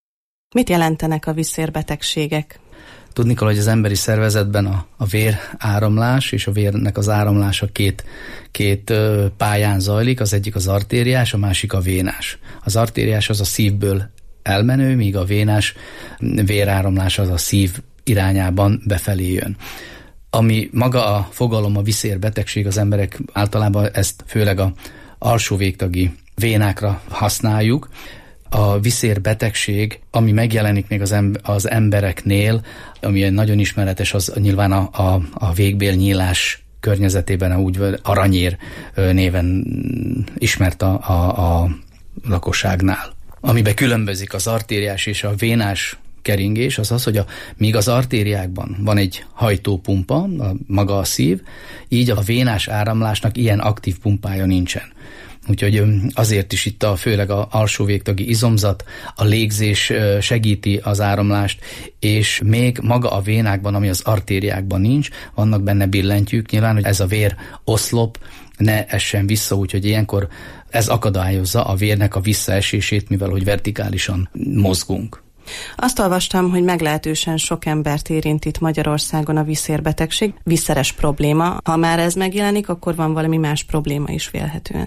Mit jelentenek a vízszérbetegségek? Tudni kell, hogy az emberi szervezetben a, a vér áramlás és a vérnek az áramlása két, két ö, pályán zajlik, az egyik az artériás, a másik a vénás. Az artériás az a szívből elmenő, míg a vénás véráramlás az a szív irányában befelé jön. Ami maga a fogalom, a vízszérbetegség, az emberek általában ezt főleg a alsó végtagi vénákra használjuk. A vízszérbetegség, ami megjelenik még az, em- az embereknél, ami nagyon ismeretes, az nyilván a, a, a végbélnyílás környezetében, úgy aranyér néven ismert a, a, a lakosságnál. Amiben különbözik az artériás és a vénás keringés, az az, hogy a, míg az artériákban van egy hajtópumpa, a, maga a szív, így a vénás áramlásnak ilyen aktív pumpája nincsen. Úgyhogy azért is itt a, főleg az alsó végtagi izomzat, a légzés segíti az áramlást, és még maga a vénákban, ami az artériákban nincs, vannak benne billentyűk, nyilván, hogy ez a vér oszlop ne essen vissza, úgyhogy ilyenkor ez akadályozza a vérnek a visszaesését, mivel hogy vertikálisan mozgunk. Azt olvastam, hogy meglehetősen sok embert érint itt Magyarországon a vízszérbetegség, vízszeres probléma. Ha már ez megjelenik, akkor van valami más probléma is vélhetően.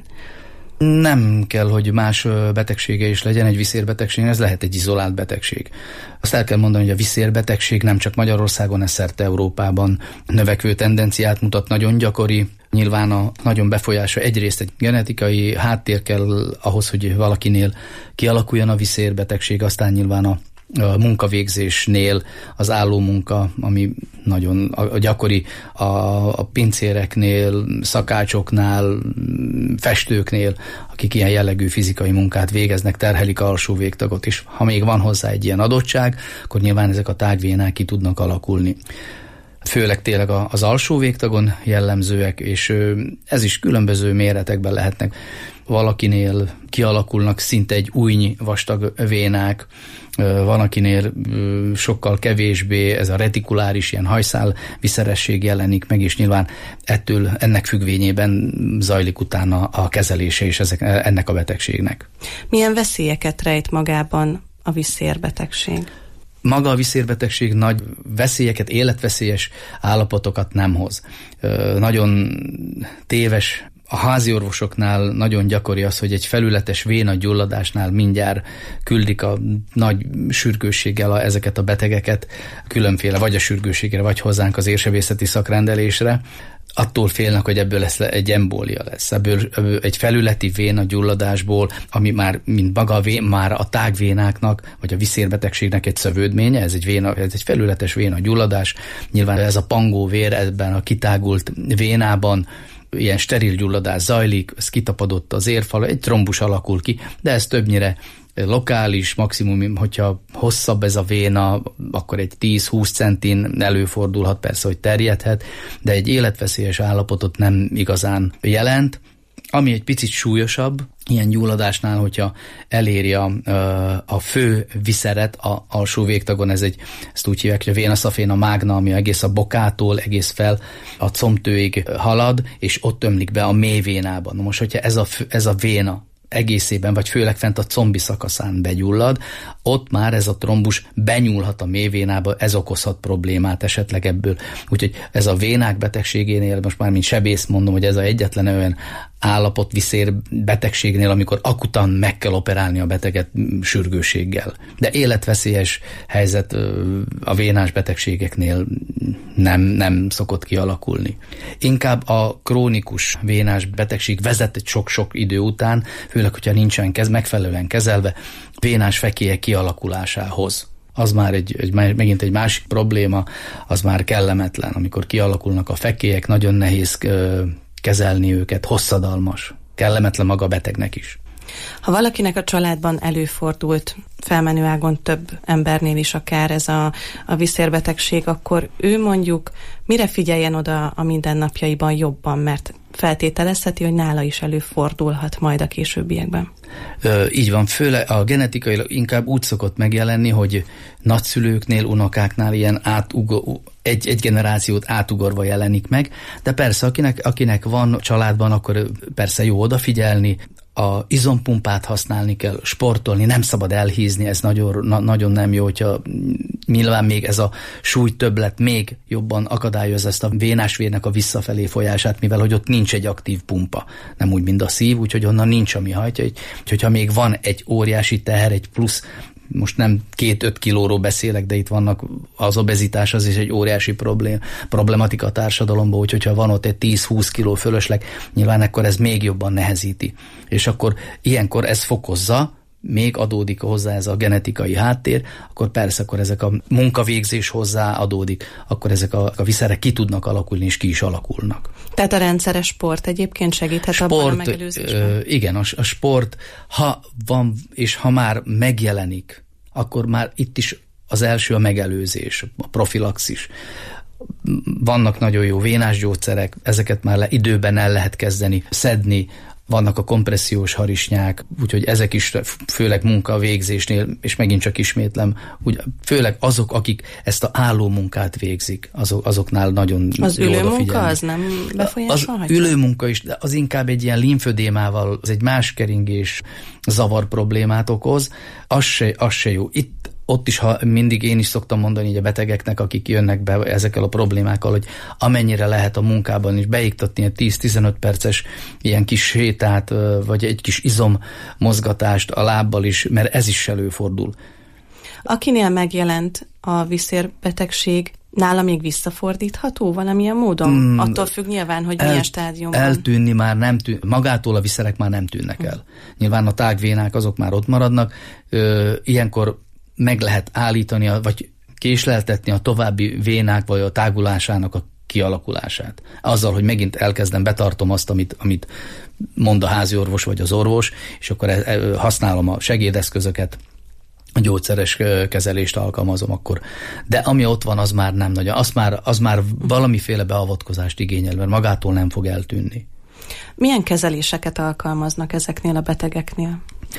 Nem kell, hogy más betegsége is legyen egy vízszérbetegség, ez lehet egy izolált betegség. Azt el kell mondani, hogy a vízszérbetegség nem csak Magyarországon, ez szerte Európában növekvő tendenciát mutat, nagyon gyakori. Nyilván a nagyon befolyása egyrészt egy genetikai háttér kell ahhoz, hogy valakinél kialakuljon a vízszérbetegség, aztán nyilván a a munkavégzésnél az állómunka, ami nagyon a gyakori a, a pincéreknél, szakácsoknál, festőknél, akik ilyen jellegű fizikai munkát végeznek, terhelik alsó végtagot is. Ha még van hozzá egy ilyen adottság, akkor nyilván ezek a tágvénák ki tudnak alakulni. Főleg tényleg az alsó végtagon jellemzőek, és ez is különböző méretekben lehetnek. Valakinél kialakulnak szinte egy újnyi vastag vénák, van akinél sokkal kevésbé, ez a retikuláris ilyen hajszál viszeresség jelenik meg, és nyilván ettől, ennek függvényében zajlik utána a kezelése is ezek, ennek a betegségnek. Milyen veszélyeket rejt magában a vízszérbetegség? Maga a vízszérbetegség nagy veszélyeket, életveszélyes állapotokat nem hoz. Nagyon téves. A háziorvosoknál nagyon gyakori az, hogy egy felületes vénagyulladásnál mindjárt küldik a nagy sürgősséggel a, ezeket a betegeket különféle, vagy a sürgősségre, vagy hozzánk az érsebészeti szakrendelésre. Attól félnek, hogy ebből lesz egy embólia lesz. Ebből, ebből egy felületi vénagyulladásból, ami már, mint maga a vén, már a tágvénáknak, vagy a vízszérbetegségnek egy szövődménye, ez egy, véna, ez egy felületes vénagyulladás. Nyilván ez a pangóvér ebben a kitágult vénában, ilyen steril gyulladás zajlik, ez kitapadott az érfal, egy trombus alakul ki, de ez többnyire lokális, maximum, hogyha hosszabb ez a véna, akkor egy tíz-húsz centin előfordulhat, persze, hogy terjedhet, de egy életveszélyes állapotot nem igazán jelent. Ami egy picit súlyosabb, ilyen gyulladásnál, hogyha eléri a, a fő viszeret a alsó végtagon, ez egy, ezt úgy hívják, hogy a vena safena magna, ami egész a bokától, egész fel a combtőig halad, és ott ömlik be a mélyvénában. Most, hogyha ez a, ez a véna egészében, vagy főleg fent a combi szakaszán begyullad, ott már ez a trombus benyúlhat a mélyvénába, ez okozhat problémát esetleg ebből. Úgyhogy ez a vénák betegségénél, most már mint sebész mondom, hogy ez az egyetlen olyan állapot viszér betegségnél, amikor akutan meg kell operálni a beteget sürgősséggel. De életveszélyes helyzet a vénás betegségeknél nem, nem szokott kialakulni. Inkább a krónikus vénás betegség vezet egy sok-sok idő után, főleg, hogyha nincsen kez, megfelelően kezelve, vénás fekélyek kialakulásához. Az már egy, egy, megint egy másik probléma, az már kellemetlen, amikor kialakulnak a fekélyek, nagyon nehéz kezelni őket, hosszadalmas, kellemetlen maga a betegnek is. Ha valakinek a családban előfordult felmenőágon több embernél is akár ez a, a vízszérbetegség, akkor ő mondjuk mire figyeljen oda a mindennapjaiban jobban, mert feltételezheti, hogy nála is előfordulhat majd a későbbiekben. Ö, így van, főleg a genetikailag inkább úgy szokott megjelenni, hogy nagyszülőknél, unokáknál ilyen átugor, egy, egy generációt átugorva jelenik meg, de persze akinek, akinek van családban, akkor persze jó odafigyelni, a izompumpát használni kell, sportolni, nem szabad elhízni, ez nagyon, na, nagyon nem jó, hogyha nyilván még ez a súlytöbblet még jobban akadályozza ezt a vénásvérnek a visszafelé folyását, mivel hogy ott nincs egy aktív pumpa, nem úgy, mint a szív, úgyhogy onnan nincs, ami hajtja. Úgyhogy ha még van egy óriási teher, egy plusz, most nem két-öt kilóról beszélek, de itt vannak, az obezitás az is egy óriási problém, problematika a társadalomban, úgyhogy ha van ott egy tíz-húsz kiló fölösleg, nyilván akkor ez még jobban nehezíti. És akkor ilyenkor ez fokozza, még adódik hozzá ez a genetikai háttér, akkor persze, akkor ezek a munkavégzés hozzá adódik, akkor ezek a, a viszerek ki tudnak alakulni, és ki is alakulnak. Tehát a rendszeres sport egyébként segíthet sport, abban a megelőzésben? Ö, igen, a, a sport, ha van, és ha már megjelenik, akkor már itt is az első a megelőzés, a profilaxis. Vannak nagyon jó vénásgyógyszerek, ezeket már le, időben el lehet kezdeni szedni, vannak a kompressziós harisnyák, úgyhogy ezek is főleg munkavégzésnél, és megint csak ismétlem, úgy, főleg azok, akik ezt a álló munkát végzik, azok, azoknál nagyon az jó odafigyelni. Az ülőmunka az nem befolyásolhatja? Az ülőmunka is, de az inkább egy ilyen limfödémával, az egy más keringés zavar problémát okoz, az se, az se jó. Itt ott is, ha mindig én is szoktam mondani így a betegeknek, akik jönnek be ezekkel a problémákkal, hogy amennyire lehet a munkában is beiktatni egy tíz-tizenöt perces ilyen kis sétát, vagy egy kis izommozgatást a lábbal is, mert ez is előfordul. Akinél megjelent a viszérbetegség, nála még visszafordítható valamilyen módon? Mm, Attól függ nyilván, hogy el, milyen stádiumban. Eltűnni már nem tűn, magától a viszerek már nem tűnnek el. Nyilván a tágvénák azok már ott maradnak, Ö, ilyenkor meg lehet állítani, vagy késleltetni a további vénák, vagy a tágulásának a kialakulását. Azzal, hogy megint elkezdem, betartom azt, amit, amit mond a háziorvos, vagy az orvos, és akkor e, e, használom a segédeszközöket, a gyógyszeres kezelést alkalmazom akkor. De ami ott van, az már nem nagyon. Az már, az már valamiféle beavatkozást igényel, mert magától nem fog eltűnni. Milyen kezeléseket alkalmaznak ezeknél a betegeknél?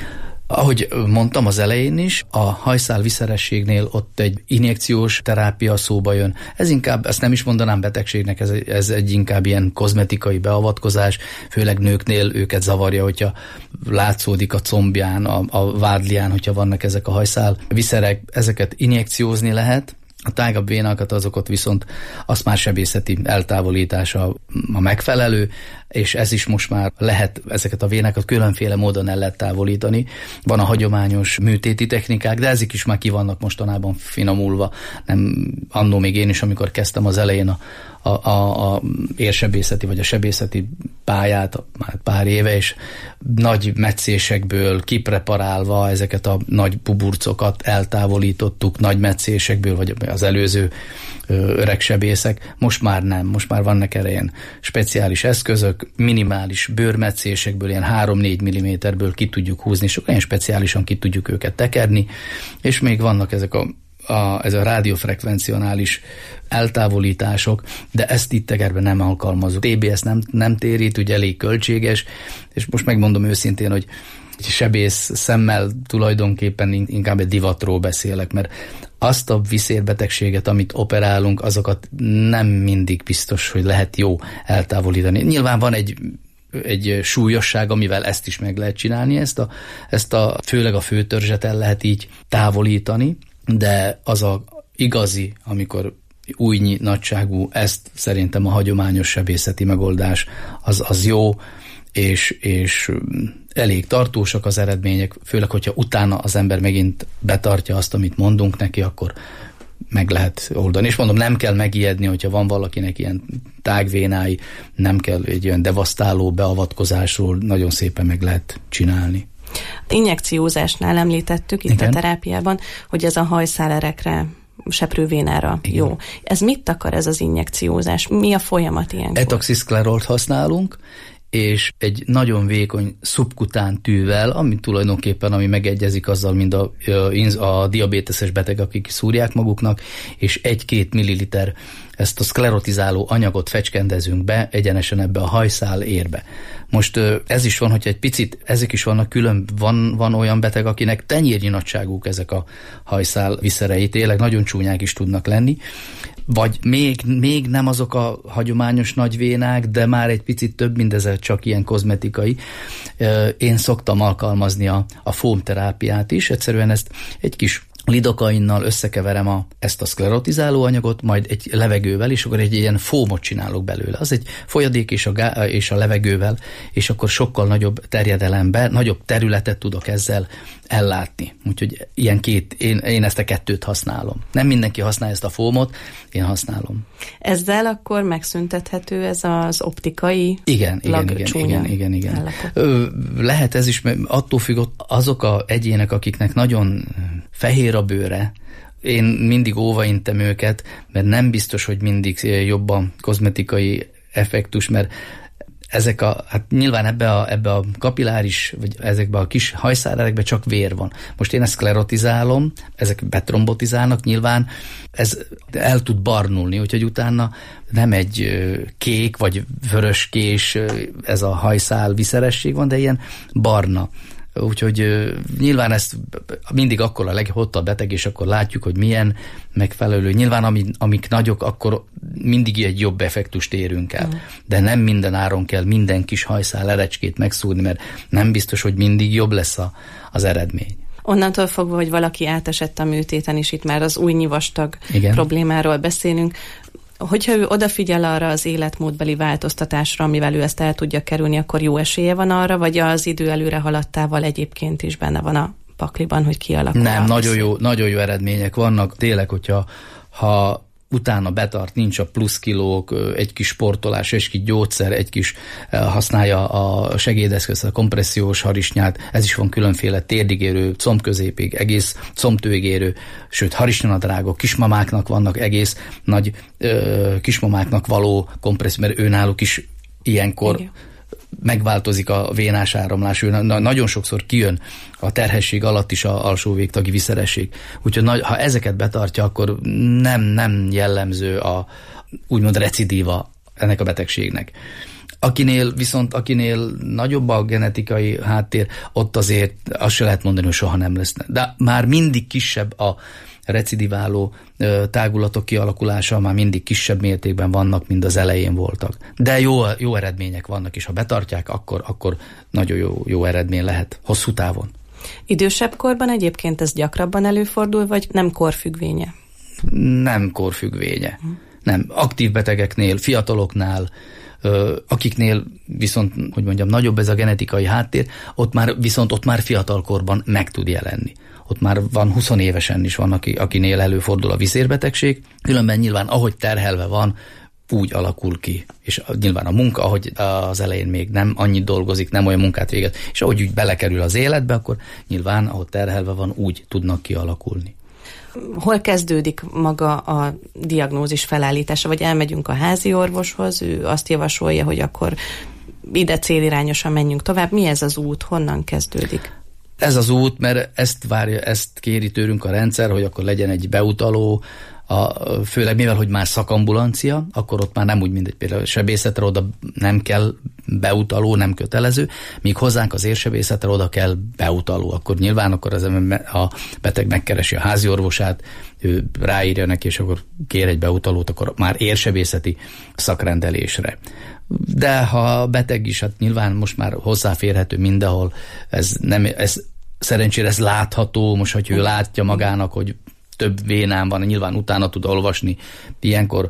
Ahogy mondtam az elején is, a hajszálviszerességnél ott egy injekciós terápia szóba jön. Ez inkább, ezt nem is mondanám betegségnek, ez, ez egy inkább ilyen kozmetikai beavatkozás, főleg nőknél őket zavarja, hogyha látszódik a combján, a, a vádlián, hogyha vannak ezek a hajszálviszerek, ezeket injekciózni lehet. A tágabb vénákat, azokat viszont azt már sebészeti eltávolítása a megfelelő, és ez is most már lehet, ezeket a vénákat különféle módon el lehet távolítani. Van a hagyományos műtéti technikák, de ezek is már ki vannak mostanában finomulva. Nem, annó még én is, amikor kezdtem az elején a, a, a, a érsebészeti vagy a sebészeti pályát, már pár éve, és nagy metszésekből kipreparálva ezeket a nagy buburcokat eltávolítottuk nagy metszésekből, vagy az előző öreg sebészek. Most már nem, most már vannak erre ilyen speciális eszközök, minimális bőrmetszésekből, ilyen három-négy milliméterből ki tudjuk húzni, és olyan speciálisan ki tudjuk őket tekerni, és még vannak ezek a A, ez a rádiófrekvencionális eltávolítások, de ezt itt tekerben nem alkalmazunk. té bé es nem, nem térít, ugye elég költséges, és most megmondom őszintén, hogy sebész szemmel tulajdonképpen inkább egy divatról beszélek, mert azt a viszérbetegséget, amit operálunk, azokat nem mindig biztos, hogy lehet jó eltávolítani. Nyilván van egy egy súlyosság, amivel ezt is meg lehet csinálni, ezt a, ezt a főleg a főtörzset el lehet így távolítani, de az a igazi, amikor új nagyságú, ezt szerintem a hagyományos sebészeti megoldás, az, az jó, és, és elég tartósak az eredmények, főleg, hogyha utána az ember megint betartja azt, amit mondunk neki, akkor meg lehet oldani. És mondom, nem kell megijedni, hogyha van valakinek ilyen tágvénái, nem kell egy olyan devasztáló beavatkozásról, nagyon szépen meg lehet csinálni. Injekciózásnál említettük itt Igen. a terápiában, hogy ez a hajszálerekre, seprővénára Igen. jó. Ez mit akar ez az injekciózás? Mi a folyamat ilyenkor? Etoxiszklerolt használunk, és egy nagyon vékony szubkután tűvel, ami tulajdonképpen ami megegyezik azzal, mint a, a, a diabéteses beteg, akik szúrják maguknak, és egy-két milliliter ezt a szklerotizáló anyagot fecskendezünk be egyenesen ebbe a hajszál érbe. Most ez is van, hogy egy picit, ezek is vannak külön, van, van olyan beteg, akinek tenyérnyi nagyságúk ezek a hajszál viszerei, tényleg nagyon csúnyák is tudnak lenni, vagy még, még nem azok a hagyományos nagy vénák, de már egy picit több, mint ez csak ilyen kozmetikai. Én szoktam alkalmazni a, a fómterápiát is, egyszerűen ezt egy kis lidokainnal összekeverem a, ezt a szklerotizáló anyagot, majd egy levegővel, és akkor egy ilyen fómot csinálok belőle. Az egy folyadék és a, gá- és a levegővel, és akkor sokkal nagyobb terjedelemben, nagyobb területet tudok ezzel ellátni. Úgyhogy ilyen két, én, én ezt a kettőt használom. Nem mindenki használja ezt a fómot, én használom. Ezzel akkor megszüntethető ez az optikai igen, igen, igen, igen, igen, igen. Ö, lehet ez is, mert attól függ, azok a egyének, akiknek nagyon fehér a bőre, én mindig óvaintem őket, mert nem biztos, hogy mindig jobb a kozmetikai effektus, mert ezek a, hát nyilván ebbe a, ebbe a kapilláris, vagy ezekbe a kis hajszálerekbe csak vér van. Most én ezt szklerotizálom, ezek betrombotizálnak, nyilván ez el tud barnulni, úgyhogy utána nem egy kék, vagy vöröskés ez a hajszál viszeresség van, de ilyen barna. Úgyhogy uh, nyilván ezt mindig akkor a legjobb a beteg, és akkor látjuk, hogy milyen megfelelő. Nyilván ami, amik nagyok, akkor mindig egy jobb effektust érünk el. Mm. De nem minden áron kell minden kis hajszál erecskét megszúrni, mert nem biztos, hogy mindig jobb lesz a, az eredmény. Onnantól fogva, hogy valaki átesett a műtéten, és itt már az újnyi vastag Igen. problémáról beszélünk, hogyha ő odafigyel arra az életmódbeli változtatásra, amivel ő ezt el tudja kerülni, akkor jó esélye van arra, vagy az idő előre haladtával egyébként is benne van a pakliban, hogy kialakul? Nem, nagyon jó, nagyon jó eredmények vannak. Tényleg, hogyha ha utána betart, nincs a plusz kilók, egy kis sportolás, egy kis gyógyszer, egy kis használja a segédeszközt, a kompressziós harisnyát, ez is van különféle térdigérő, combközépig, egész combtőigérő, sőt harisnyanadrágok, kismamáknak vannak egész nagy ö, kismamáknak való kompresszió, mert őnáluk is ilyenkor Igen. megváltozik a vénás áramlás, ő na- nagyon sokszor kijön a terhesség alatt is a alsó végtagi viszeresség. Úgyhogy nagy, ha ezeket betartja, akkor nem, nem jellemző a úgymond recidíva ennek a betegségnek. Akinél viszont, akinél nagyobb a genetikai háttér, ott azért azt se lehet mondani, hogy soha nem lesz. De már mindig kisebb a recidiváló tágulatok kialakulása, már mindig kisebb mértékben vannak, mint az elején voltak. De jó, jó eredmények vannak, és ha betartják, akkor, akkor nagyon jó, jó eredmény lehet hosszú távon. Idősebb korban egyébként ez gyakrabban előfordul, vagy nem korfüggvénye? Nem korfüggvénye. Hm. Nem. Aktív betegeknél, fiataloknál, akiknél viszont, hogy mondjam, nagyobb ez a genetikai háttér, ott már, viszont ott már fiatalkorban meg tud jelenni. Ott már van húsz évesen is van, aki, akinél előfordul a viszérbetegség, különben nyilván ahogy terhelve van, úgy alakul ki. És nyilván a munka, ahogy az elején még nem annyit dolgozik, nem olyan munkát végez, és ahogy úgy belekerül az életbe, akkor nyilván, ahogy terhelve van, úgy tudnak kialakulni. Hol kezdődik maga a diagnózis felállítása, vagy elmegyünk a házi orvoshoz, ő azt javasolja, hogy akkor ide célirányosan menjünk tovább. Mi ez az út? Honnan kezdődik? Ez az út, mert ezt várja, ezt kéri tőlünk a rendszer, hogy akkor legyen egy beutaló, a, főleg mivel, hogy már szakambulancia, akkor ott már nem úgy, mint egy például sebészetre, oda nem kell beutaló, nem kötelező, míg hozzánk az érsebészetre oda kell beutaló. Akkor nyilván akkor az a beteg megkeresi a házi orvosát, ő ráírja neki, és akkor kér egy beutalót, akkor már érsebészeti szakrendelésre. De ha a beteg is, hát nyilván most már hozzáférhető mindenhol, ez, nem, ez szerencsére ez látható, most, hogy ő látja magának, hogy több vénám van, nyilván utána tud olvasni. Ilyenkor,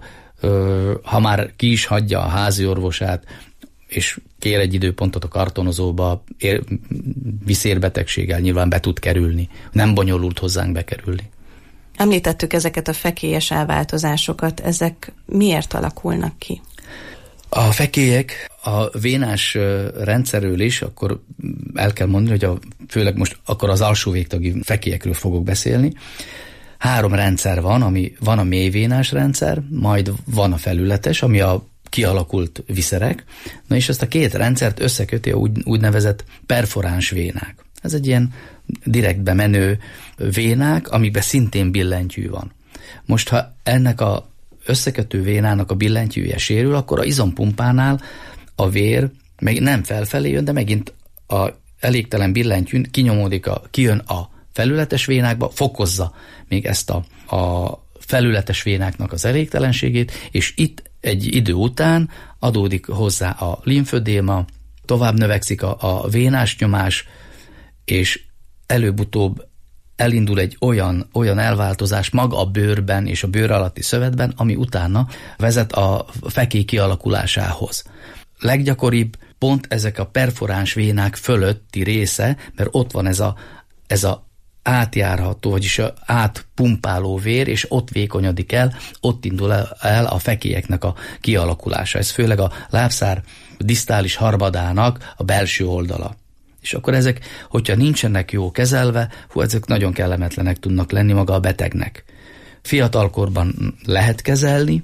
ha már ki is hagyja a házi orvosát, és kér egy időpontot a kartonozóba, viszérbetegséggel nyilván be tud kerülni. Nem bonyolult hozzánk bekerülni. Említettük ezeket a fekélyes elváltozásokat, ezek miért alakulnak ki? A fekélyek a vénás rendszerről is, akkor el kell mondani, hogy a, főleg most akkor az alsó végtagi fekélyekről fogok beszélni. Három rendszer van, ami van a mélyvénás rendszer, majd van a felületes, ami a kialakult viszerek, na és ezt a két rendszert összeköti a úgy, úgynevezett perforáns vénák. Ez egy ilyen direktbe menő vénák, amikben szintén billentyű van. Most, ha ennek a összekötő vénának a billentyűje sérül, akkor a izompumpánál a vér meg nem felfelé jön, de megint a elégtelen billentyűn kinyomódik, a, kijön a felületes vénákba, fokozza még ezt a, a felületes vénáknak az elégtelenségét, és itt egy idő után adódik hozzá a limfödéma, tovább növekszik a, a vénás nyomás, és előbb-utóbb elindul egy olyan, olyan elváltozás maga a bőrben és a bőr alatti szövetben, ami utána vezet a fekély kialakulásához. Leggyakoribb pont ezek a perforáns vénák fölötti része, mert ott van ez a, ez a átjárható, vagyis átpumpáló vér, és ott vékonyodik el, ott indul el a fekélyeknek a kialakulása. Ez főleg a lábszár disztális harmadának a belső oldala. És akkor ezek, hogyha nincsenek jó kezelve, hú, ezek nagyon kellemetlenek tudnak lenni maga a betegnek. Fiatalkorban lehet kezelni,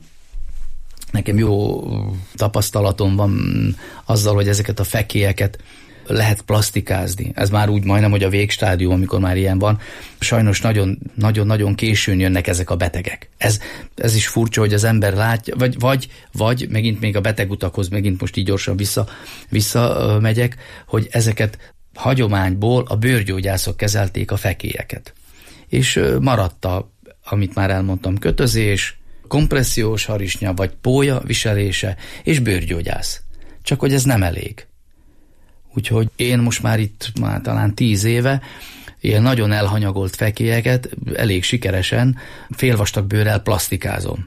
nekem jó tapasztalatom van azzal, hogy ezeket a fekélyeket lehet plastikázni. Ez már úgy majdnem, hogy a végstádium, amikor már ilyen van. Sajnos nagyon-nagyon későn jönnek ezek a betegek. Ez, ez is furcsa, hogy az ember látja, vagy, vagy, vagy megint még a betegutakhoz, megint most így gyorsan vissza, vissza megyek, hogy ezeket hagyományból a bőrgyógyászok kezelték a fekélyeket. És maradt a, amit már elmondtam, kötözés, kompressziós harisnya, vagy pólya viselése, és bőrgyógyász. Csak hogy ez nem elég. Úgyhogy én most már itt már talán tíz éve ilyen nagyon elhanyagolt fekélyeket elég sikeresen félvastag bőrrel plastikázom.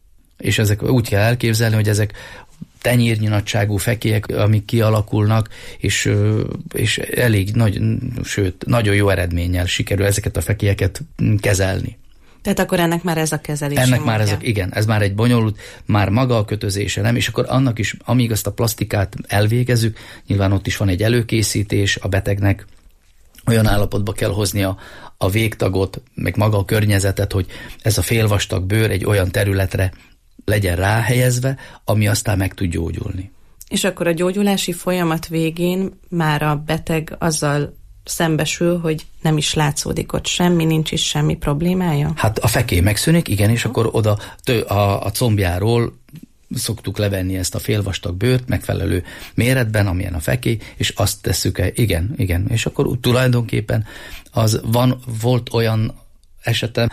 És ezek úgy kell elképzelni, hogy ezek tenyérnyi nagyságú fekélyek, amik kialakulnak, és, és elég nagy, sőt, nagyon jó eredménnyel sikerül ezeket a fekélyeket kezelni. Tehát akkor ennek már ez a kezelése. Ennek már ez a, igen, ez már egy bonyolult, már maga a kötözése nem, és akkor annak is, amíg azt a plastikát elvégezzük, nyilván ott is van egy előkészítés, a betegnek olyan állapotba kell hozni a, a végtagot, meg maga a környezetet, hogy ez a félvastag bőr egy olyan területre legyen ráhelyezve, ami aztán meg tud gyógyulni. És akkor a gyógyulási folyamat végén már a beteg azzal szembesül, hogy nem is látszódik ott semmi, nincs is semmi problémája? Hát a fekély megszűnik, igen, és akkor oda tő, a, a combjáról szoktuk levenni ezt a félvastag bőrt megfelelő méretben, amilyen a fekély, és azt tesszük el, igen, igen, és akkor tulajdonképpen az van, volt olyan esetem,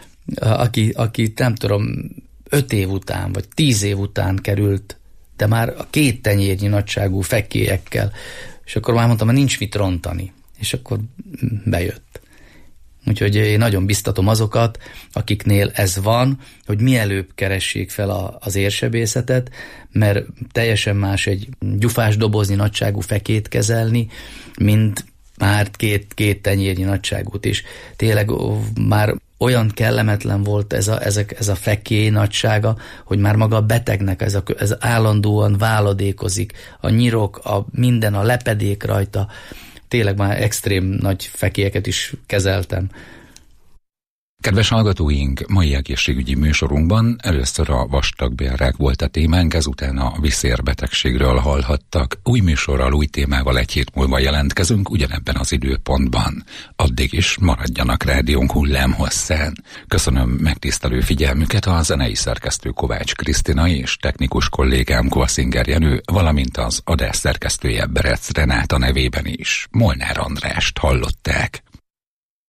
aki, aki nem tudom, öt év után, vagy tíz év után került, de már a két tenyérnyi nagyságú fekélyekkel, és akkor már mondtam, hogy nincs mit rontani. És akkor bejött. Úgyhogy én nagyon biztatom azokat, akiknél ez van, hogy mielőbb keressék fel a, az érsebészetet, mert teljesen más egy gyufás dobozni nagyságú fekét kezelni, mint már két, két tenyérnyi nagyságút is. Tényleg már olyan kellemetlen volt ez a, ezek, ez a fekély nagysága, hogy már maga a betegnek ez, a, ez állandóan váladékozik, a nyirok, a minden, a lepedék rajta. Tényleg már extrém nagy fekélyeket is kezeltem. Kedves hallgatóink, mai egészségügyi műsorunkban először a vastagbélrák volt a témánk, ezután a viszérbetegségről hallhattak. Új műsorral, új témával egy hét múlva jelentkezünk ugyanebben az időpontban. Addig is maradjanak rádiónk hullámhosszán. Köszönöm megtisztelő figyelmüket a zenei szerkesztő Kovács Krisztina és technikus kollégám Kovacinger Jenő, valamint az adás szerkesztője Berec Renáta nevében is. Molnár Andrást hallották.